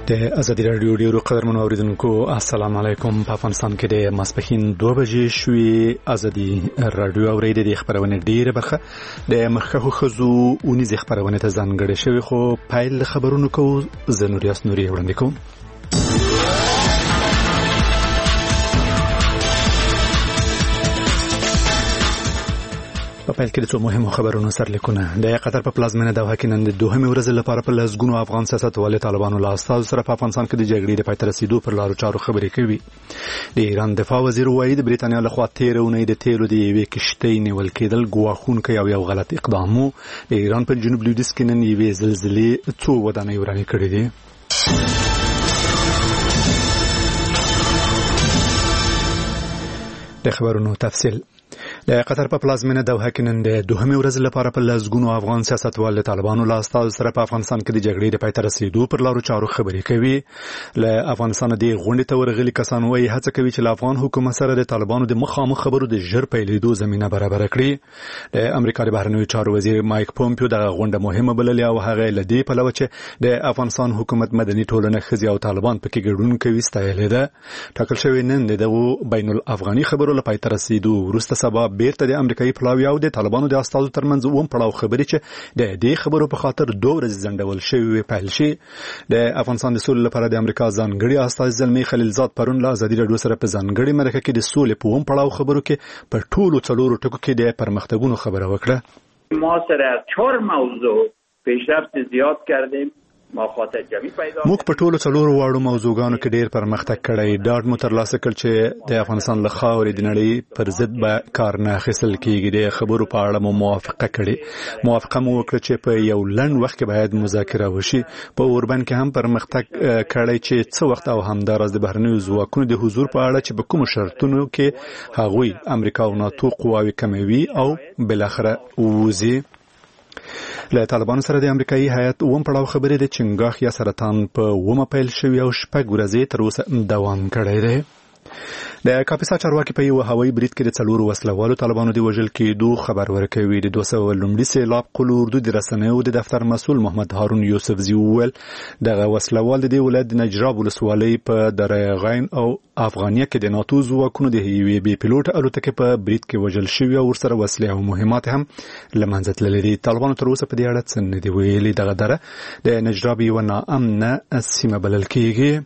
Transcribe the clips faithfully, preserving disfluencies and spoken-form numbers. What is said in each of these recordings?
د ازادي راډیو ډیرو قدرمنو اوریدونکو السلام علیکم. په افغانستان کې د ماسپښین دوه بجې شوې. ازادي راډیو اوریدي د خبرونه ډیره برخه د مخکښو خزو اونیز خبرونه ته ځانګړې شوی، خو پایل خبرونو کو زنوریاس نوري وړاندې کوم. په پیل کې د څو مهمو خبرونو سرلیکونه. د قطر په پلازمینه دوحه کې نن د دوهمې ورځې لپاره په لسګونو افغان سیاستوالو طالبانو له استازو سره په افغانستان کې د جګړې د پای ته رسیدو پر لارو چارو خبرې کوي. د ایران دفاع وزیر وایي د بریتانیا لخوا تېره اونۍ د تیلو د یوې کښتۍ نیول کېدل ګواښونکی او یو غلط اقدام و. د ایران په جنوب لویدیځ کې نن یوې زلزلې څو ودانۍ ورانې کړې دي. د خبرونو تفصیل. د قطر په پلازمینه دوحه کې نن د دوهمې ورځې لپاره په لسګونو افغان سیاستوالو طالبانو له استازو سره په افغانستان کې د جګړې د پای ته رسیدو پر لارو چارو خبرې کوي. له افغانستان د غونډې ته ورغلي کسان وایي هڅه کوي چې له افغان حکومت سره د طالبانو د مخامخ خبرو د ژر پیلېدو زمینه برابر کړي. د امریکا د بهرنیو چارو وزیر مایک پومپیو د غونډه مهمه بللې او هغه له دې پلوه چې د افغانستان حکومت مدني ټولنه ښځې او طالبان پکې ګډون کوي ستایلې ده. ټاکل شوی نن دغه بین الافغاني خبرو له پای ته رسیدو وروسته سبا بیرته د امریکایي پلاوی او د طالبانو د استازو ترمنځ اوم پړاو خبرې چې د دې خبرو په خاطر دوه ورځې ځنډول شوی پیل شي. د افغانستان د سولې لپاره د امریکا ځانګړي استازي زلمی خلیلزاد پرون له ازادي راډیو سره په ځانګړي مرکه کې د سولې په اوم پړاو خبرو کې په ټولو څلورو ټکو کې د پرمختګونو خبره وکړه. ما سره چهار موضوع پیشرفت زیات کردیم. موږ په ټولو څلورو واړو موضوعګانو کې ډېر پرمختګ کړی. ډاډ مو ترلاسه کړ چې د افغانستان له خاورې د نړۍ پر ضد به کار نه اخیستل کېږي. د خبرو په اړه مو موافقه کړې. موافقه مو وکړه چې په یو لنډ وخت کې باید مذاکره وشي. په اوربند کې هم پرمختګ کړی چې څه وخت او همداراز د بهرنیو ځواکونو د حضور په اړه چې په کومو شرطونو کې هغوی امریکا او ناتو قواوې کموي او بلاخره ووځي. له طالبانو سره د امریکایي هیئت اوم پړاو خبرې د چنګاښ یا سرطان په اومه پیل شوی او شپږ ورځې تر اوسه دوام کړی دی. د کاپیسا چارواکي په یو هوایي برید کې د څلورو وسلوالو طالبانو د وژل کېدو خبر ورکوي. د دوه سوه لومړي سیلاب قل اردو د رسنیو د دفتر مسؤل محمد هارون یوسفزي وویل دغه وسلوال د دې ولایت د نجراب ولسوالۍ په دریغین او افغانیه کې د ناتو ځواکونو د یوې بې پیلوټ الوتکې په برید کې وژل شوي او ورسره وسلې او مهمات هم له منځه تللي دي. طالبانو تر اوسه په دې اړه څه نه دي ویلي. دغه دره د نجراب یوه ناامنه سیمه بلل کېږي.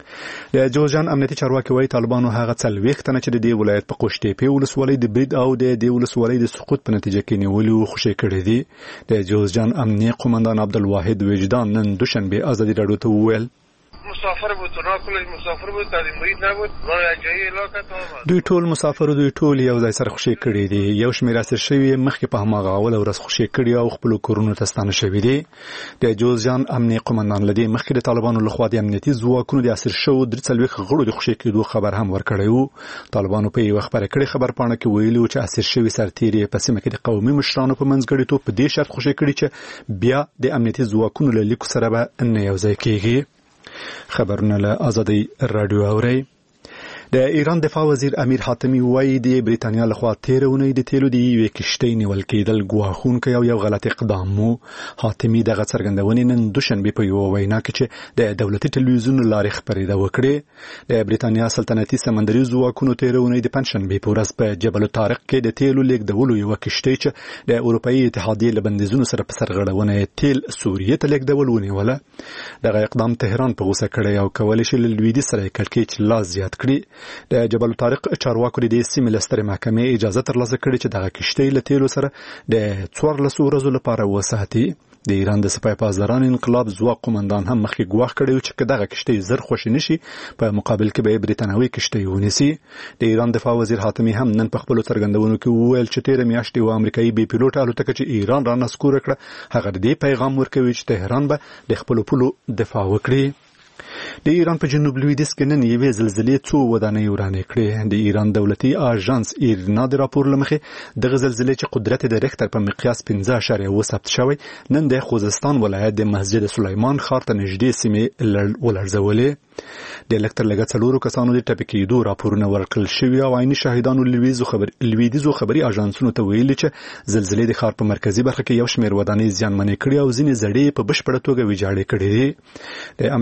د جوزجان امنیتي چارواکي وایي طالبانو هغه څلوېښت تنه چې د دې ولایت په قوشتېپې ولسوالۍ د برید او د دې ولسوالۍ د سقوط په نتیجه کې نیولي و خوشي کړي دي. د جوزجان امنیه قومندان عبدالواحد وجدان نن دوشنبه ازادي راډیو ته وویل مسافر بود تو ناکل مسافر بود تا مرید نبود راه جایی علاقه تا دوی ټول مسافر دوی ټول یو ځای سره خوشي کړي دي. یو شمېر اسیر شوی مخکې په هماغه اول ورځ خوشي کړي او خپل کورونو ته ستانه شوي دي. د جوزجان امنیه قومندان لدی مخکې د طالبانو لخوا د امنیتي ځواکونو د اسیر شو درې څلوېښت غړو د خوشي کېدو خبر هم ورکړی و. طالبانو په یو خبره کړي خبر پاڼه کې ویلي چې اسیر شوی سرتیري په سیمه کې د قومي مشرانو په منځګړیتوب په دې شرط خوشي کړي چې بیا د امنیتي ځواکونو له لیکو سره به نه یو ځای کېږي. خبرونه له ازادي راډیو اوري. د ایران دفاع وزیر امیر حاتمی وایي د بریتانیا لخوا تیره اونۍ د تیلو د یوې کښتۍ نیول کېدل ګواښونکی او یو غلط اقدام و. حاتمی دغه څرګندونې نن دوشنبه په یوه وینا کې چې د دولتي ټلویزیون له لارې خپرېده وکړې. د بریتانیا سلطنتي سمندري ځواکونو تیره اونۍ د پنجشنبې په ورځ په جبل الطارق کې د تیلو لیږدولو یوه کښتۍ چې د اروپایي اتحادیې له بندیزونو سره په سرغړونه تیل سوریې ته لیږدول ونیوله. دغه اقدام تهران په غوسه کړی او کولی شي له لویدیځ سره یې کړکېچ لا زیات کړي. د جبل الطارق چارواکو د دې سیمې له سترې محکمې اجازه ترلاسه کړې چې دغه کښتۍ له تیلو سره د څوارلسو ورځو لپاره وساتي. د ایران د سپاه پاسداران انقلاب ځواک قومندان هم مخکې ګواښ کړی و چې که دغه کښتۍ زر خوشي نشي په مقابل کې به بریتانوي کښتۍ ونیسي. د ایران دفاع وزیر حاتمی هم نن په خپلو څرګندونو کې وویل چې تېره میاشت یوه امریکایي بې پیلوټه الوتکه چې ایران را نسکوره کړه هغه د دې پیغام ورکوي چې تهران به د خپلو پولو دفاع وکړي. د ایران په جنوب لویدیځ کې نن یوې زلزلې څو ودانۍ ورانې کړې. د ایران دولتي آژانس ایرنا د راپور له مخې دغه زلزلې چې قدرت د ریختر په مقیاس پنځه اعشاریه اوه ثبت شوی نن د خوزستان ولایت د مسجد سلیمان ښار ته نږدې سیمې ولړزولې. د لږ تر لږه څلورو کسانو د ټپي کېدو راپورونه ورکړل شوي او عیني شاهدانو لویدیځو خبري آژانسونو ته ویلي چې زلزلې د ښار په مرکزي برخه کې یو شمېر ودانۍ زیانمنې کړې او ځینې زړې په بشپړه توګه ویجاړې کړې دي. د امریکا د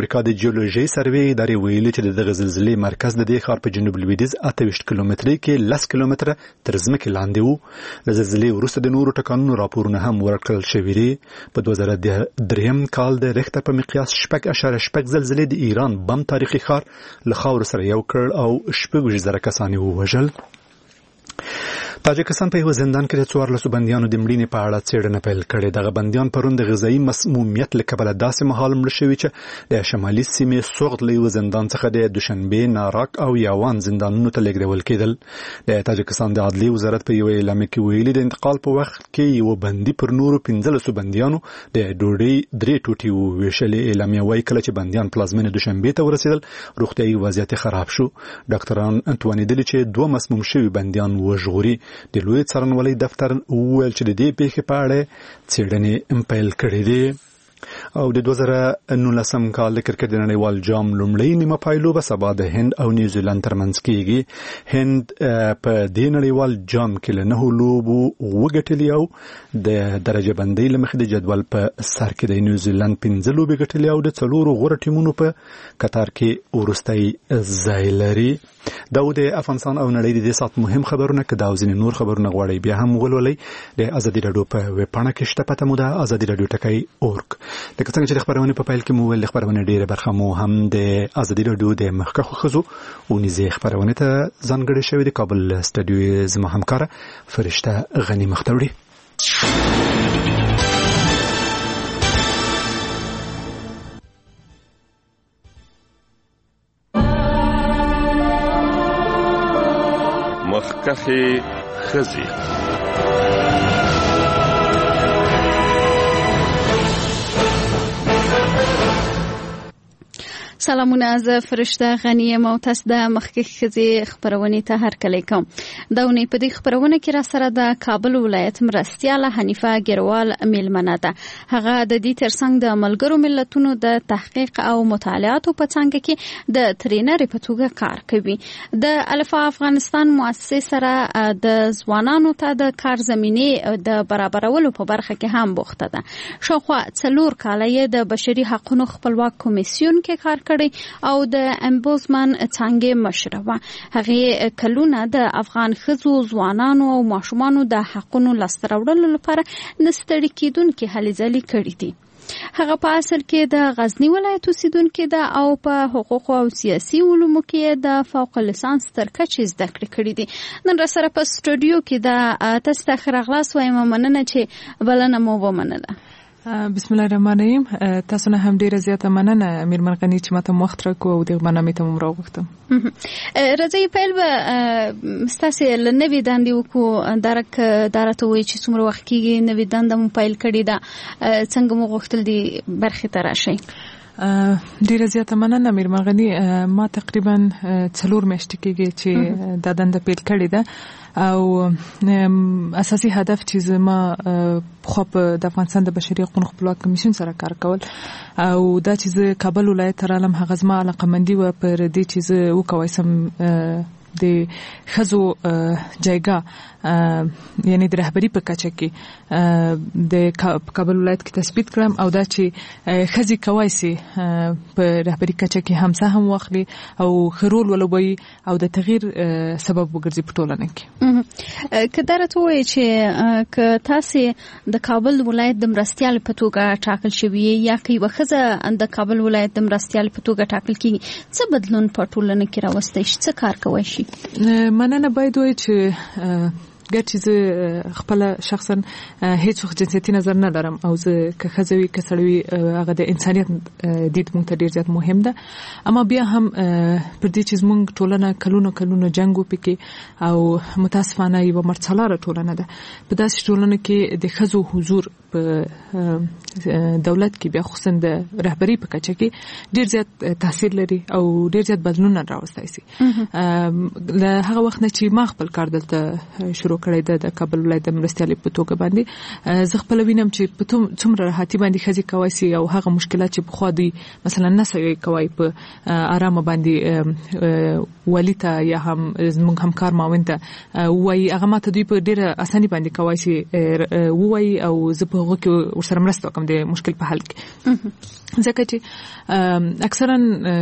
جیولوژي سروې ادارې ویلي چې د زلزلې مرکز د دې ښار په جنوب لویدیځ اته ویشت کیلومتري کې لس کیلومتره تر ځمکې لاندې وو. له زلزلې وروسته د نورو ټکانونو راپورونه هم ورکړل شوي دي. په دوه زره دریم کال د ریختر په مقیاس شپږ اعشاریه شپږ زلزلې د ایران بم تاریخي ښار له خاورو سره یو کړ او شپږ ویشت زره کسان یې ووژل. تاجکستان په یو زندان کې د څوارلسو بندیانو د مړینې په اړه څېړنه پیل کړې. دغه بندیان پرون د غذایي مسمومیت له کبله داسې مهال مړه شوي چې د شمالي سیمې سوغد له یوه زندان څخه د دوشنبې، ناراک او یاوان زندانونو ته لیږدول کېدل. د تاجکستان د عدلي وزارت په یوه اعلامیه کې ویلي د انتقال په وخت کې یوه بندي پر نورو پنځلسو بندیانو د ډوډۍ درې ټوټې وویشلې. اعلامیه وایي کله چې بندیان پلازمینې دوشنبې ته ورسېدل روغتیایي وضعیت خراب شو. ډاکټران توانېدلي چې دوه مسموم شوي بندیان وژغوري. د لوی څارنوالۍ دفتر وویل چې د دې پیښې په اړه څېړنې پیل کړې دي. او د دوه زره نولسم کال د کرکټ د نړیوال جام لومړۍ نیمه پایلوبه سبا د هند او نیوزیلند ترمنځ کېږي. هند په دې نړیوال جام کې له نهو لوبو وګټلې او د درجه بندۍ له مخې د جدول په سر کې د نیوزیلند پنځه لوبې ګټلې او د څلورو غوره ټیمونو په کتار کې وروستی ځای لري. دا د افغانستان او نړۍ د دې سات مهم خبرونه که دا او ځینې نور خبرونه غواړئ بیا هم ولولئ. د ازادي راډیو په ویب پاڼه کې شته، پته مو ده ازادي راډیو ټکی اورګ. لکه څنګه چې د خبرونې په پیل کې مو ویل د خبرونې ډېره برخه مو هم د ازادي راډیو د مخکښو ښځو اونیزې خپرونې ته ځانګړې شوې د کابل سټډیو زما همکاره فرشته غني مختوړي. مخکښې ښځې. سلامونه، زه فرشته غنی یم او تاسو د مخکښې ښځې خپرونې ته هرکلی کوم. دا اونۍ په دې خپرونه کې را سره د کابل ولایت مرستیاله حنیفه ګیروال میلمنه ده. هغه د دې ترڅنګ د ملګرو ملتونو د تحقیق او مطالعاتو په څانګه کې د ترینرې په توګه کار کوي. د الفا افغانستان مؤسسې سره د ځوانانو ته د کار زمینې د برابرولو په برخه کې هم بوخته ده. شاوخوا څلور کاله یې د بشري حقوقو خپلواک کمیسیون کې کار کړی او د امبوزمن څنګه مشره وه. هغه کلونه د افغان ښځو، ځوانانو او ماشومانو د حقونو لاسته راوړلو لپاره نستړي کېدونکې هلې ځلې کړې دي. هغه په اصل کې د غزنی ولایت اوسیدونکې ده او په حقوقو او سیاسي علومو کې د فوق لیسانس تر کچې زده کړې کړې دي. نن را سره په سټوډیو کې د تاسو ته ښه راغلاست وایم. مننه چې بلنه مو ومنله. بسم الله الرحمن الرحیم. تاسو نه هم ډیره زیاته مننه امیر مرغنی چې ماته وخت راکو او د برنامه ته مو راوغوښتم. راځي پیل به ستاسو لنوي دندې وکړو. درک درته وایي چې څومره وخت کېږي نوي دنده مو پیل کړې ده، څنګه مو غوښتل دي برخې ته راشئ؟ ډیره زیاته مننه امیر مرغنی. ما تقریبا څلور میاشتې کېږي چې دا دنده پیل کړې ده او اساسي هدف چې زما خو په د افغانستان د بشري حقوقو خپلواک کمیسیون سره کار کول او دا چې زه کابل ولایت ته رالم هغه زما علاقمندي وه پر دې چې زه وکولی سم د ښځو جایګاه یعنی د رهبري په کچه کې د کابل ولایت کې تثبیت کړم او دا چې ښځې کولی سي په رهبري کچه کې هم سهم واخلي او ښه رول ولوبوي او د تغییر سبب وګرځي په ټولنه کې. که دا راته ووایي چې که تاسې د کابل ولایت د مرستیال په توګه ټاکل شوي یا که یوه ښځه د کابل ولایت د مرستیال په توګه ټاکل کېږي، څه بدلون په ټولنه کې راوستی شي؟ څه کار کوی شي؟ مننه. باید وایي چې ګرچې زه خپله شخصا هیڅ وخت جنسیتي نظر نه لرم او زه که ښځه وي که سړی وي هغه د انسانیت دید موږ ته ډېر زیات مهم ده. اما بیا هم پر دې چې زموږ ټولنه کلونه کلونه جنګ و پکې او متاسفانه یوه مرڅلاره ټولنه ده. په داسې ټولنه کې د ښځو حضور په دولت کې بیا خصوصا د رهبري په کچه کې ډېر زیات تاثیر لري او ډېر زیات بدلونونه راوستی سي. له هغه وخت نه چې ما خپل کار دلته شروع کړی ده د کابل ولایت د مرستيالي په توګه باندې زه خپل وینم چې په څومره راحتي باندې خزي کوي سي او هغه مشکلات چې په خو دي مثلا نسوي کوي په آرام باندې ولیته یا هم زموږ همکار ماوند ته وای هغه ماته دوی په ډیره اساني باندې کوي سي وای او زه په هغه کې ورسره مرسته کوم د مشکل په حل کې ځکه چې اکثرا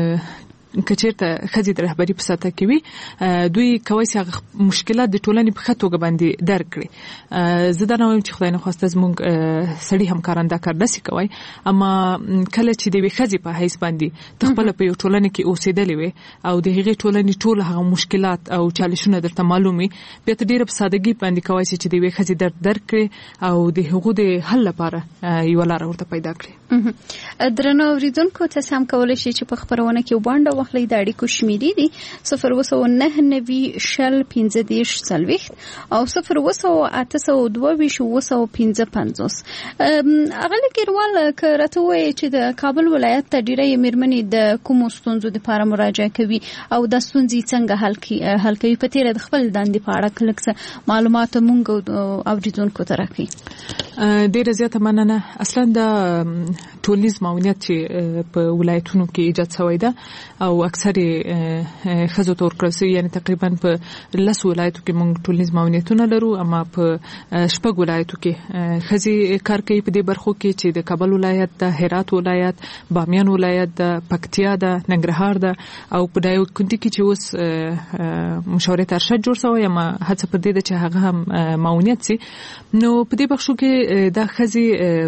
کچېرته خزي د رهبری په ساته کې وي دوی کوي چې مشکلات د ټولنې په خاطر باندې درک کړي زه دا نوم چې خدای نه خواسته زموږ سړي همکاران دا کار نشي کوي اما کله چې د وی خزي په حیث باندې تخپل په یو ټولنه کې اوسېدلې وي او د هغې ټولنې ټول هغه مشکلات او چالشونه درته معلومي بیا ته ډیره په سادهګي باندې کوي چې د وی خزي درد درک کړي او د هغو د حل لپاره یو لار ورته پیدا کړي درنو اوریدونکو ته سم کولای شي چې په خبرونه کې وباند وخلې د اړیکو شمیرې دي صفر وسو نه نوي شل پنځه دیش څلوېښت او صفر وسو اته سو دوه ویش وسو پنځه پنځوس اغلی ګیروال کرته وای چې د کابل ولایت ته ډیره میرمنې د کوم ستونزو لپاره مراجعه کوي او د ستونزې څنګه حل کوي حل کوي په تیر د خپل دندې په اړه کلک معلومات مونږ اوریدونکو ته راکړي ډیره زیاته مننه اصلا د ټولنیز معاونت چې په ولایتونو کې ایجاد شوی ده او اکثر خزو تور کړسي یعنی تقریبا په لس ولایتو کې موږ ټولنیز معاونتونه لرو اما په شپږ ولایتو کې خزي کار کوي په دې برخو کې چې د کابل ولایت د هرات ولایت بامیان ولایت د پکتیا د ننګرهار د او په دایو کونټي کې چې اوس مشاورت ارشد جوړ شوی اما هڅه پر دې چې هغه هم معاونت سي نو په دې بخښو کې د خزي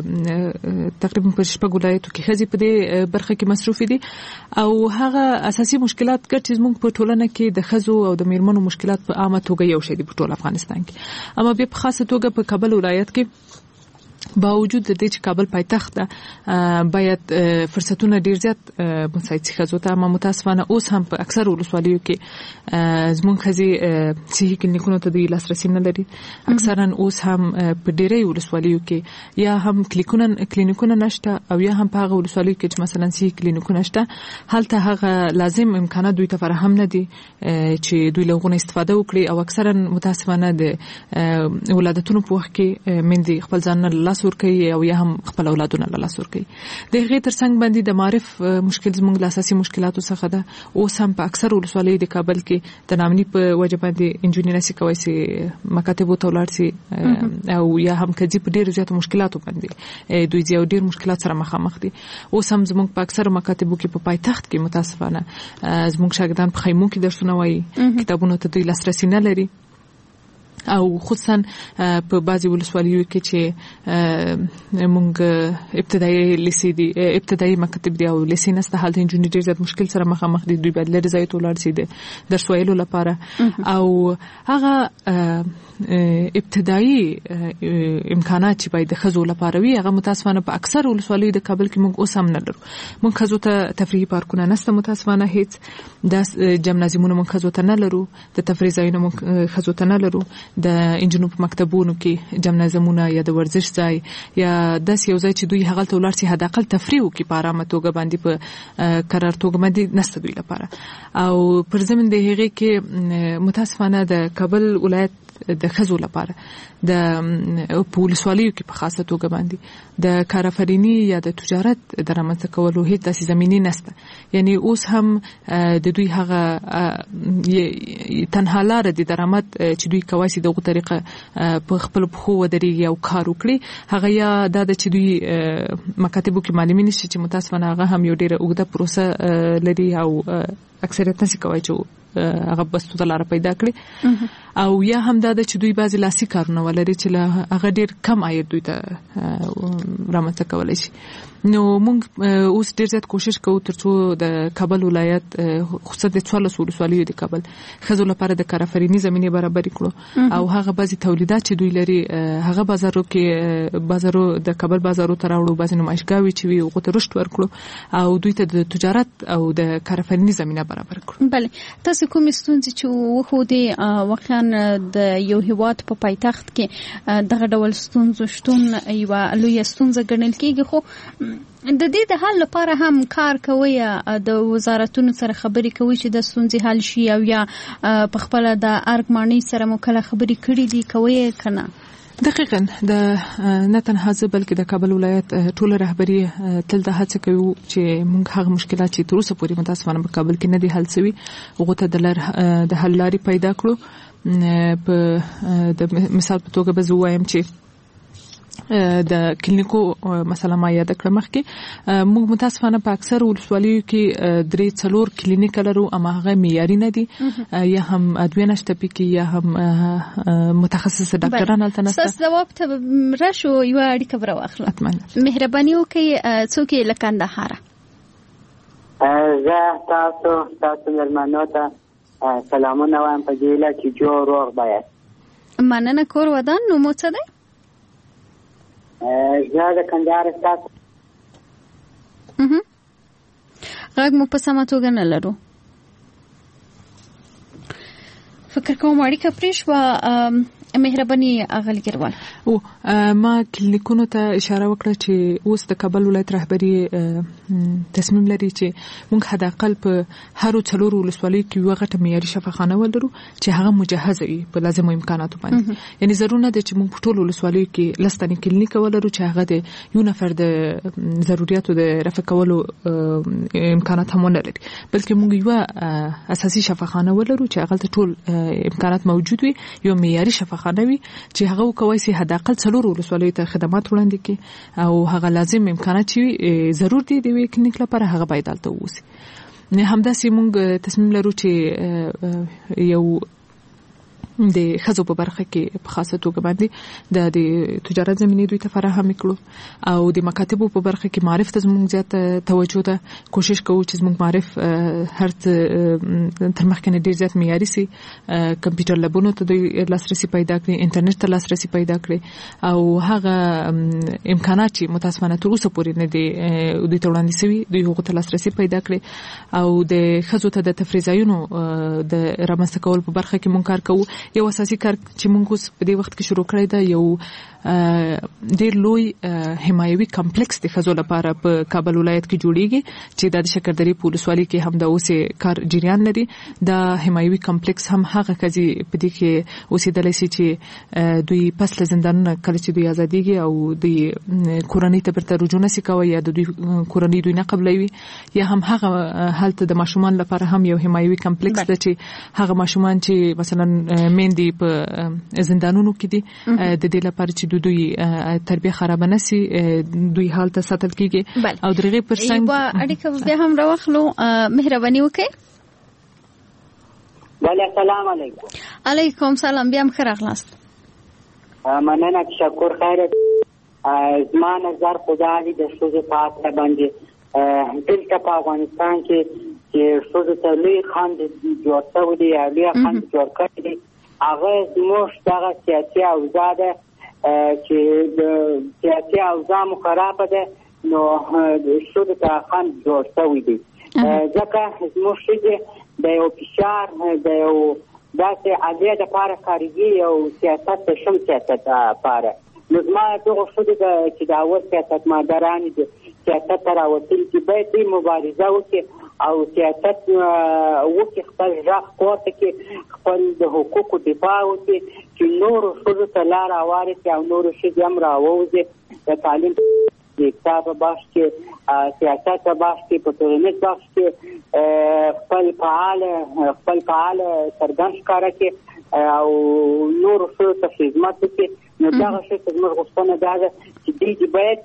تقریبا په شپږ ولایتو کې خزي په دې برخه کې مصروف دي او هغه اساسي مشکلات ګرځي زموږ په ټولنه کې د خزو او د میرمنو مشکلات په عامه توګه یو شی دي په ټول افغانستان کې اما به په خاصه توګه په کابل ولایت کې باوجود د دې چې کابل پایتخت ده باید فرصتونه ډیر زیات مساعد شي خزو ته اما متاسفانه اوس هم په اکثر ولسوالیو کې زموږ خزي صحي کلینیکونو ته د لاسرسي نه لري اکثرا اوس هم په ډیرې ولسوالیو کې یا هم کلینیکونه کلینیکونه نشته او یا هم په هغه ولسوالیو کې چې مثلا صحي کلینیکونه نشته هلته هغه لازم امکانات دوی ته فراهم نه دي چې دوی له غوښنه استفاده وکړي او اکثرا متاسفانه د ولادتونو په وخت کې مندي خپل ځان نه لاس ورکوي او یا هم خپل اولادونه له لاس ورکوي د هغې ترڅنګ باندې د معرف مشکل زموږ له اساسي مشکلاتو څخه ده اوس هم په اکثر ولسوالیو د کابل کې د نامني په وجه باندې انجونې نشي کولی چې مکاتبو ته ولاړ شي او یا هم کځي په ډېرو زیاتو مشکلاتو باندې دوی ځي او ډېر مشکلات سره مخامخ دي اوس هم زموږ په اکثر مکاتبو کې په پایتخت کې متاسفانه زموږ شاګردان په خیمو کې درسونه وایي کتابونو ته دوی لاسرسي نه لري او خصوصا په بعضي ولسوالیو کې چې موږ ابتدایي لیسې دي ابتدایي مکتب دي او لیسې نسته حالت انجونې ډېر زیات مشکل سره مخامخ دي دوی باید لرې ځای ته ولاړ شي د درس ویلو لپاره او هغه ابتدایي امکانات چې باید د ښځو لپاره وي هغه متاسفانه په اکثر ولسوالیو د کابل کې موږ اوس هم نه لرو موږ ښځو ته تفریحي پارکونه نشته متاسفانه هیڅ د جمنازیمونه موږ ښځو ته نه لرو د تفریح ځایونه موږ ښځو ته نه لرو د انجنونو په مکتبونو کې جمنازیمونه یا د ورزش ځای یا داسې یو ځای چې دوی هغه ته ولاړ شي حد اقل تفریح وکړي په ارامه توګه باندې په قرار توګه باندې نشته دوی لپاره او پر ضمن د هغې کې متاسفانه د کابل ولایت د ښځو لپاره د په ولسوالیو کې په خاصه توګه باندې د کارآفریني یا د تجارت د رامنځته کولو هیڅ داسې زمینې نشته یعنی اوس هم د دوی هغه تنها لاره د درآمد چې دوی کولی شي دغه طریقه په خپلو پښو ودرېږي او کار وکړي هغه یا دا ده چې دوی مکاتبو کې معلمین شي چې متاسفانه هغه هم یو ډېره اوږده پروسه لري او اکثریت نشي کولی چې هغه بستو ته لاره پیدا کړي او یا هم دا چې دوی بعضې لاسي کارونه ولري چې له هغه ډېر کم عاید دوی ته رامنځته کولی شي نو موږ اوس ډېر زیات کوشش کوو تر څو د کابل ولایت خصوصا د څوارلسو ولسوالیو د کابل ښځو لپاره د کارآفریني زمینې برابرې کړو او هغه بعضې تولیدات چې دوی لري هغه بازارو کې بازارو د کابل بازارو ته راوړو بعضې نمایشګاوې چې وي هغو ته رشد ورکړو او دوی ته د تجارت او د کارآفریني زمینه برابر کړو. بله تاسو کومې ستونزې چې وښودې واقعا د یو هېواد په پایتخت کې دغه ډول ستونزو شتون یوه لویه ستونزه ګڼل کېږي خو د دې د حل لپاره هم کار کوي د وزارتونو سره خبرې کوي چې د ستونزې حل شي او یا په خپل د ارګماني سره مو کله خبرې کړې دي کوي کنه؟ دقیقاً د نه تنها زه بلکې د کابل ولایت ټول رهبری تل د هڅه کوي چې موږ هغه مشکلات چې تر اوسه پورې متاسفانه په کابل کې نه دي حل شوي هغه ته د لار د حل لارې پیدا کړو. په د مثال په توګه به زه وایم چې د کلینیکو مثلا ما یاد کړم مخکې موږ متاسفانه په اکثر ولسوالیو کې درې څلور کلینیک لرو اما هغه معیاري نه دي یا هم ادویه نشته پکې یا هم متخصص ډاکټران هلته نشته. ساس جواب ته راشو یو اړیکه بر واخله مهرباني وکړئ څوک یې لکندهار؟ زه تاسو تاسو مېلمنو ته سلامونه وایم په دې لاره چې جوړ روغ باید مننه. کور ودان نو مو څه دی؟ زه د کندهار استاد. غږ مو په سمه توګه نه لرو. فکر کوم اړیکه پرې شوه. مهرباني اغلی ګروال او ما کلینیکونو ته اشاره وکړه چې اوس د کابل ولایت رهبری تصمیم لري چې موږ حد اقل په هر څلور ولسوالیو کې یو غټه معیاري شفاخانه ولرو چې هغه مجهزه وي په لازمو امکاناتو باندې. یعنی ضروري نه ده چې موږ په ټول ولسوالیو کې لستنی کلینیک ولرو چې هغه د یو نفر د ضرورتو د رفع کولو امکانات هم نه لري بلکې موږ یو اساسي شفاخانه ولرو چې هغه ټول امکانات موجود وي یو معیاري شفاخانه خانوي چې هغه کوي سي حد اقل څلور ولسوالیو ته خدمات وړاندې کړي او هغه لازم امکانات چې ضرور دي د کلینیک لپاره هغه باید دلته ووسي. نه همداسې موږ تصمیم لرو چې یو د خزو په برخه کې په خاصه توګه باندې د د تجارت زمینې دوی ته فراهم کړو او د مکاتبو په برخه کې معرفت زموږ زیات توجه ته کوشش کوو چې زموږ معرف هر تر مخکنه ډیر زیات معیاري سي. کمپیوټر لابونو ته د لاسرسي پیدا کړي انټرنیټ ته لاسرسي پیدا کړي او هغه امکانات چې متاسفانه تر اوسه پورې نه دي دوی ته وړاندې شوي دوی هغه ته لاسرسي پیدا کړي او د خزو ته د تفریحایونو د رامنځته کول په برخه کې مونږ کار کوو. یو اساسي کار چې موږ اوس په دې وخت کې شروع کړی دا یو ډیر لوی حمایوي کمپلیکس د خزو لپاره په کابل ولایت کې جوړیږي چې د شکردري په ولسوالۍ کې هم د اوسې کار جریان لري. دا حمایوي کمپلیکس هم هغه کزي په دې کې اوسېدلی سي چې دوی پس له زندانونو کله چې دوی ازاديږي او دوی کورنۍ ته بیرته رجوع نشي کوي یا د دوی کورنۍ دوی نه قبلوي یا هم هغه حالت د ماشومان لپاره هم یو حمایوي کمپلیکس ده چې هغه ماشومان چې مثلا مندي په زندانونو کې دي د دې لپاره چې دوی تربیه خراب نه سي دوی حالت ساتل کیږي او درغه پرسنګ یو اړیکه به هم راوخلو. مهرباني وکړئ. بله السلام علیکم. علیکم سلام. بیا هم ښه راغلاست. مننه تشکر خیر. زما نظر خدا دې د ښځو په اړه باندې دلته په افغانستان کې چې ښځو ته لوی خنډ جوړ شوی دی یا لوی خنډ جوړ کړی دی هغه زموږ دغه سیاسي اوضاع ده چې د سیاسي اوضاع مو خرابه ده نو ښځو ته خنډ جوړ شوی دی ځکه زموږ ښځې د یو فشار د یو داسې عادیه دپاره کارېږي او سیاست د شم سیاست دپاره نو زما دغو ښځو چې د اول سیاستمدارانې دي سیاست ته راوتلي چې باید دوی مبارزه وکړي او سیاست وکړي خپل غږ پورته کړي خپل د حقوقو دفاع وکړي چې نورو ښځو ته لاره هواره کړي او نورو ښځې هم راووځي د تعلیم د اقتصاد په بخش کې سیاست په بخش کې په ټولنیز بخش کې خپل فعال خپل فعال څرګند ښکاره کړي او نورو ښځو ته خدمت وکړي نو دغه شی زموږ غوښتنه دا ده چې دوی باید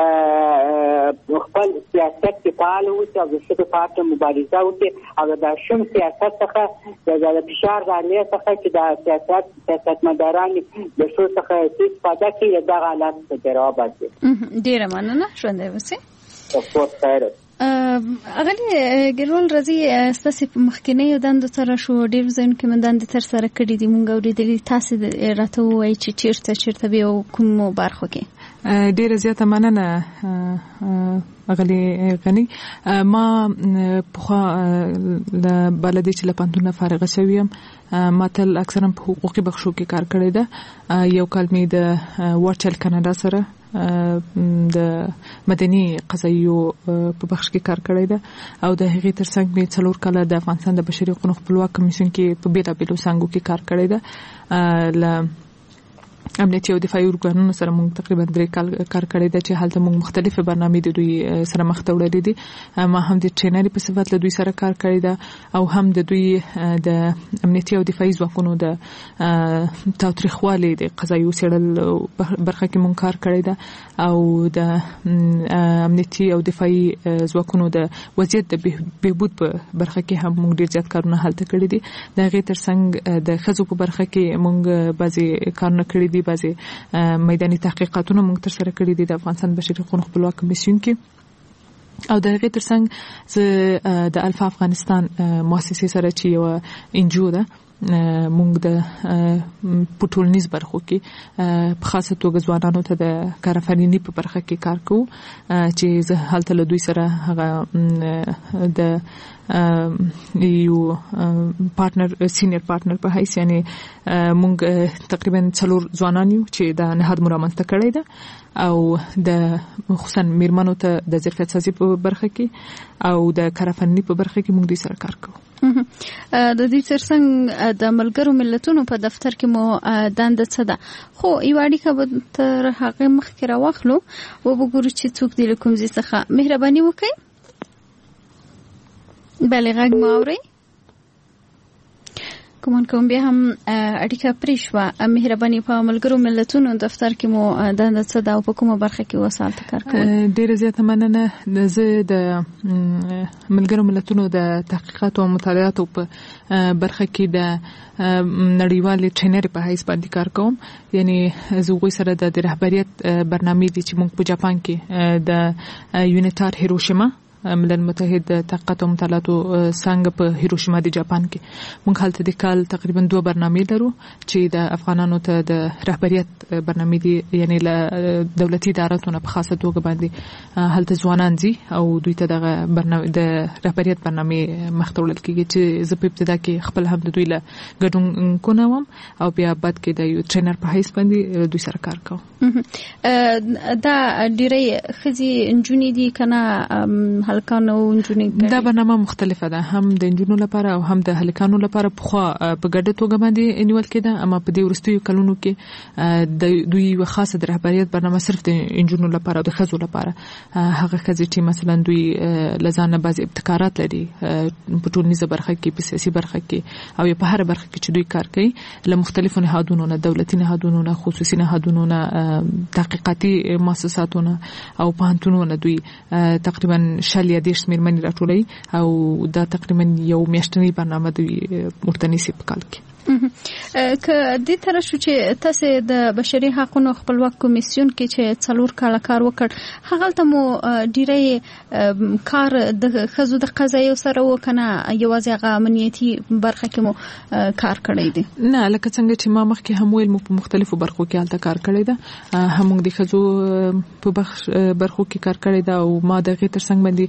خپل سیاست کې فعال اوسي او د ښځو په اړه مبارزه وکړي او د شوم سیاست څخه د فشار د عملیې څخه چې د سیاست سیاستمداران د ښځو څخه استفاده کوي دغه حالات څخه جواب ورکړي. ډېره مننه. ژوندی اوسئ. شکر خیر. اغلی ګرول راځي ستاسو په مخکنیو دندو سره شو ډیر ځین کې مندان د تر سره کړی دی مونږ اوریدلی تاسو راته وایي چې چیرته چیرته به کوم برخو کې ډیر زیاته مننه اغلی غنی. ما په بلدي چې لپانتونه فارغه شویم ما تل اکثرا په حقوقي بخشو کې کار کړی ده. یو کال می د ورچل کاناډا سره د مدني قضایو په بخش کې کار کړی دی او د هغې ترڅنګ مې څلور کاله د افغانستان د بشري حقوقو خپلواک کمیسیون کې په بېلابېلو څانګو کې کار کړی دی. له امنیتي او دفاعي ارګانونو سره موږ تقریبا درې کال کار کړی دی چې هلته موږ مختلفه برنامې د دوی سره مخ ته وړلې دي. ما هم د ټرینري په صفت له دوی سره کار کړی دی او هم د دوی د امنیتي او دفاعي ځواکونو د تاوتریخوالي د قضایو څېړل برخه کې موږ کار کړی دی او د امنیتي او دفاعي ځواکونو د وضعیت د بهبود په برخه کې هم موږ ډېر زیات کارونه هلته کړی دي. د هغې ترڅنګ د ښځو په برخه کې موږ بعضې کارونه کړي دي، بعضې میداني تحقیقاتونه موږ ترسره کړي دي د افغانستان بشري حقوقو خپلواک کمیسیون کې. او د هغې ترڅنګ زه د الفا افغانستان مؤسسې سره چې یوه انجیو ده موږ د په ټولنیز برخو کې په خاصه توګه ځوانانو ته د کارآفریني په برخه کې کار کوو چې زه هلته له دوی سره هغه د یو پارتنر سینیر پارتنر په حیث یعنی موږ تقریبا څلور ځوانان یو چې د نهاد مو رامنځته کړی ده او د خصوصا میرمنو ته د ظرفیت سازي په برخه کې او د کارآفریني په برخه کې موږ دوی سره کار کوو. د دې ترڅنګ د ملګرو ملتونو په دفتر کې مو دنده څه ده؟ خو یو اړیکه به تر هغې مخکې راواخلو و وګورو چې څوک دی له کوم ځای څخه. مهرباني وکړئ. بله غږ مو اورئ؟ ګمان کوم بیا هم اړیکه پرې شوه. مهرباني په ملګرو ملتونو دفتر کې مو دنده څه ده او په کومه برخه کې اوس هلته کار کوئ؟ ډېره زیاته مننه. زه د ملګرو ملتونو د تحقیقاتو او مطالعاتو په برخه کې د نړیوالې ټرینري په حیث باندې کار کوم. یعنی زه هغوی سره د رهبریت برنامې دي چې موږ په جاپان کې د یونیټار هیروشیما ملل متحد د تحقیقات او مطالعاتو څانګه په هیروشیما د جاپان کې موږ هلته د کال تقریبا دوه برنامې لرو چې د افغانانو ته د رهبریت برنامې دي، یعنی له دولتي اداراتو په خاصه توګه باندې هلته ځوانان ځي او دوی ته دغه برنامې د رهبریت برنامې مخ ته وړل کېږي چې زه په ابتدا کې خپل هم د دوی له ګډون وم او بیا بعد کې د یو ټرینر په حیث باندې دوی سره کار کوم. دا ډېرې ښځې نجونې دي که نه هلکانو نجونې؟ دا برنامه مختلفه ده، هم د نجونو لپاره او هم د هلکانو لپاره. پخوا په ګډه توګه باندې نیول کېده، اما په دې وروستیو کلونو کې د دوی یوه خاصه د رهبریت برنامه صرف د نجونو لپاره او د ښځو لپاره. هغه ښځې چې مثلا دوی له ځانه بعضې ابتکارات لري په ټولنیزه برخه کې، په سیاسي برخه کې او یا په هره برخه کې چې دوی کار کوي، له مختلفو نهادونو نه، دولتي نهادونو نه، خصوصي نهادونو نه، تحقیقاتي مؤسساتو نه او پوهنتونونو نه، دوی تقریبا شل یا دېرش مېرمنې راټولوي او دا تقریبا یو میاشتنۍ برنامه دوی ورته نیسي په کال کې. که دې ته راشو چې تاسې د بشري حقونو خپلواک کمیسیون کې چې څلور کاله کار وکړ، هغلته مو ډېری کار د ښځو د قضایو سره و که نه یوازې هغه امنیتي برخه کې مو کار کړی دی؟ نه، لکه څنګه چې ما مخکې هم ویل موږ په مختلفو برخو کې هلته کار کړی ده. هم موږ د ښځو په برخو کې کار کړی ده او ما د هغې تر څنګ باندې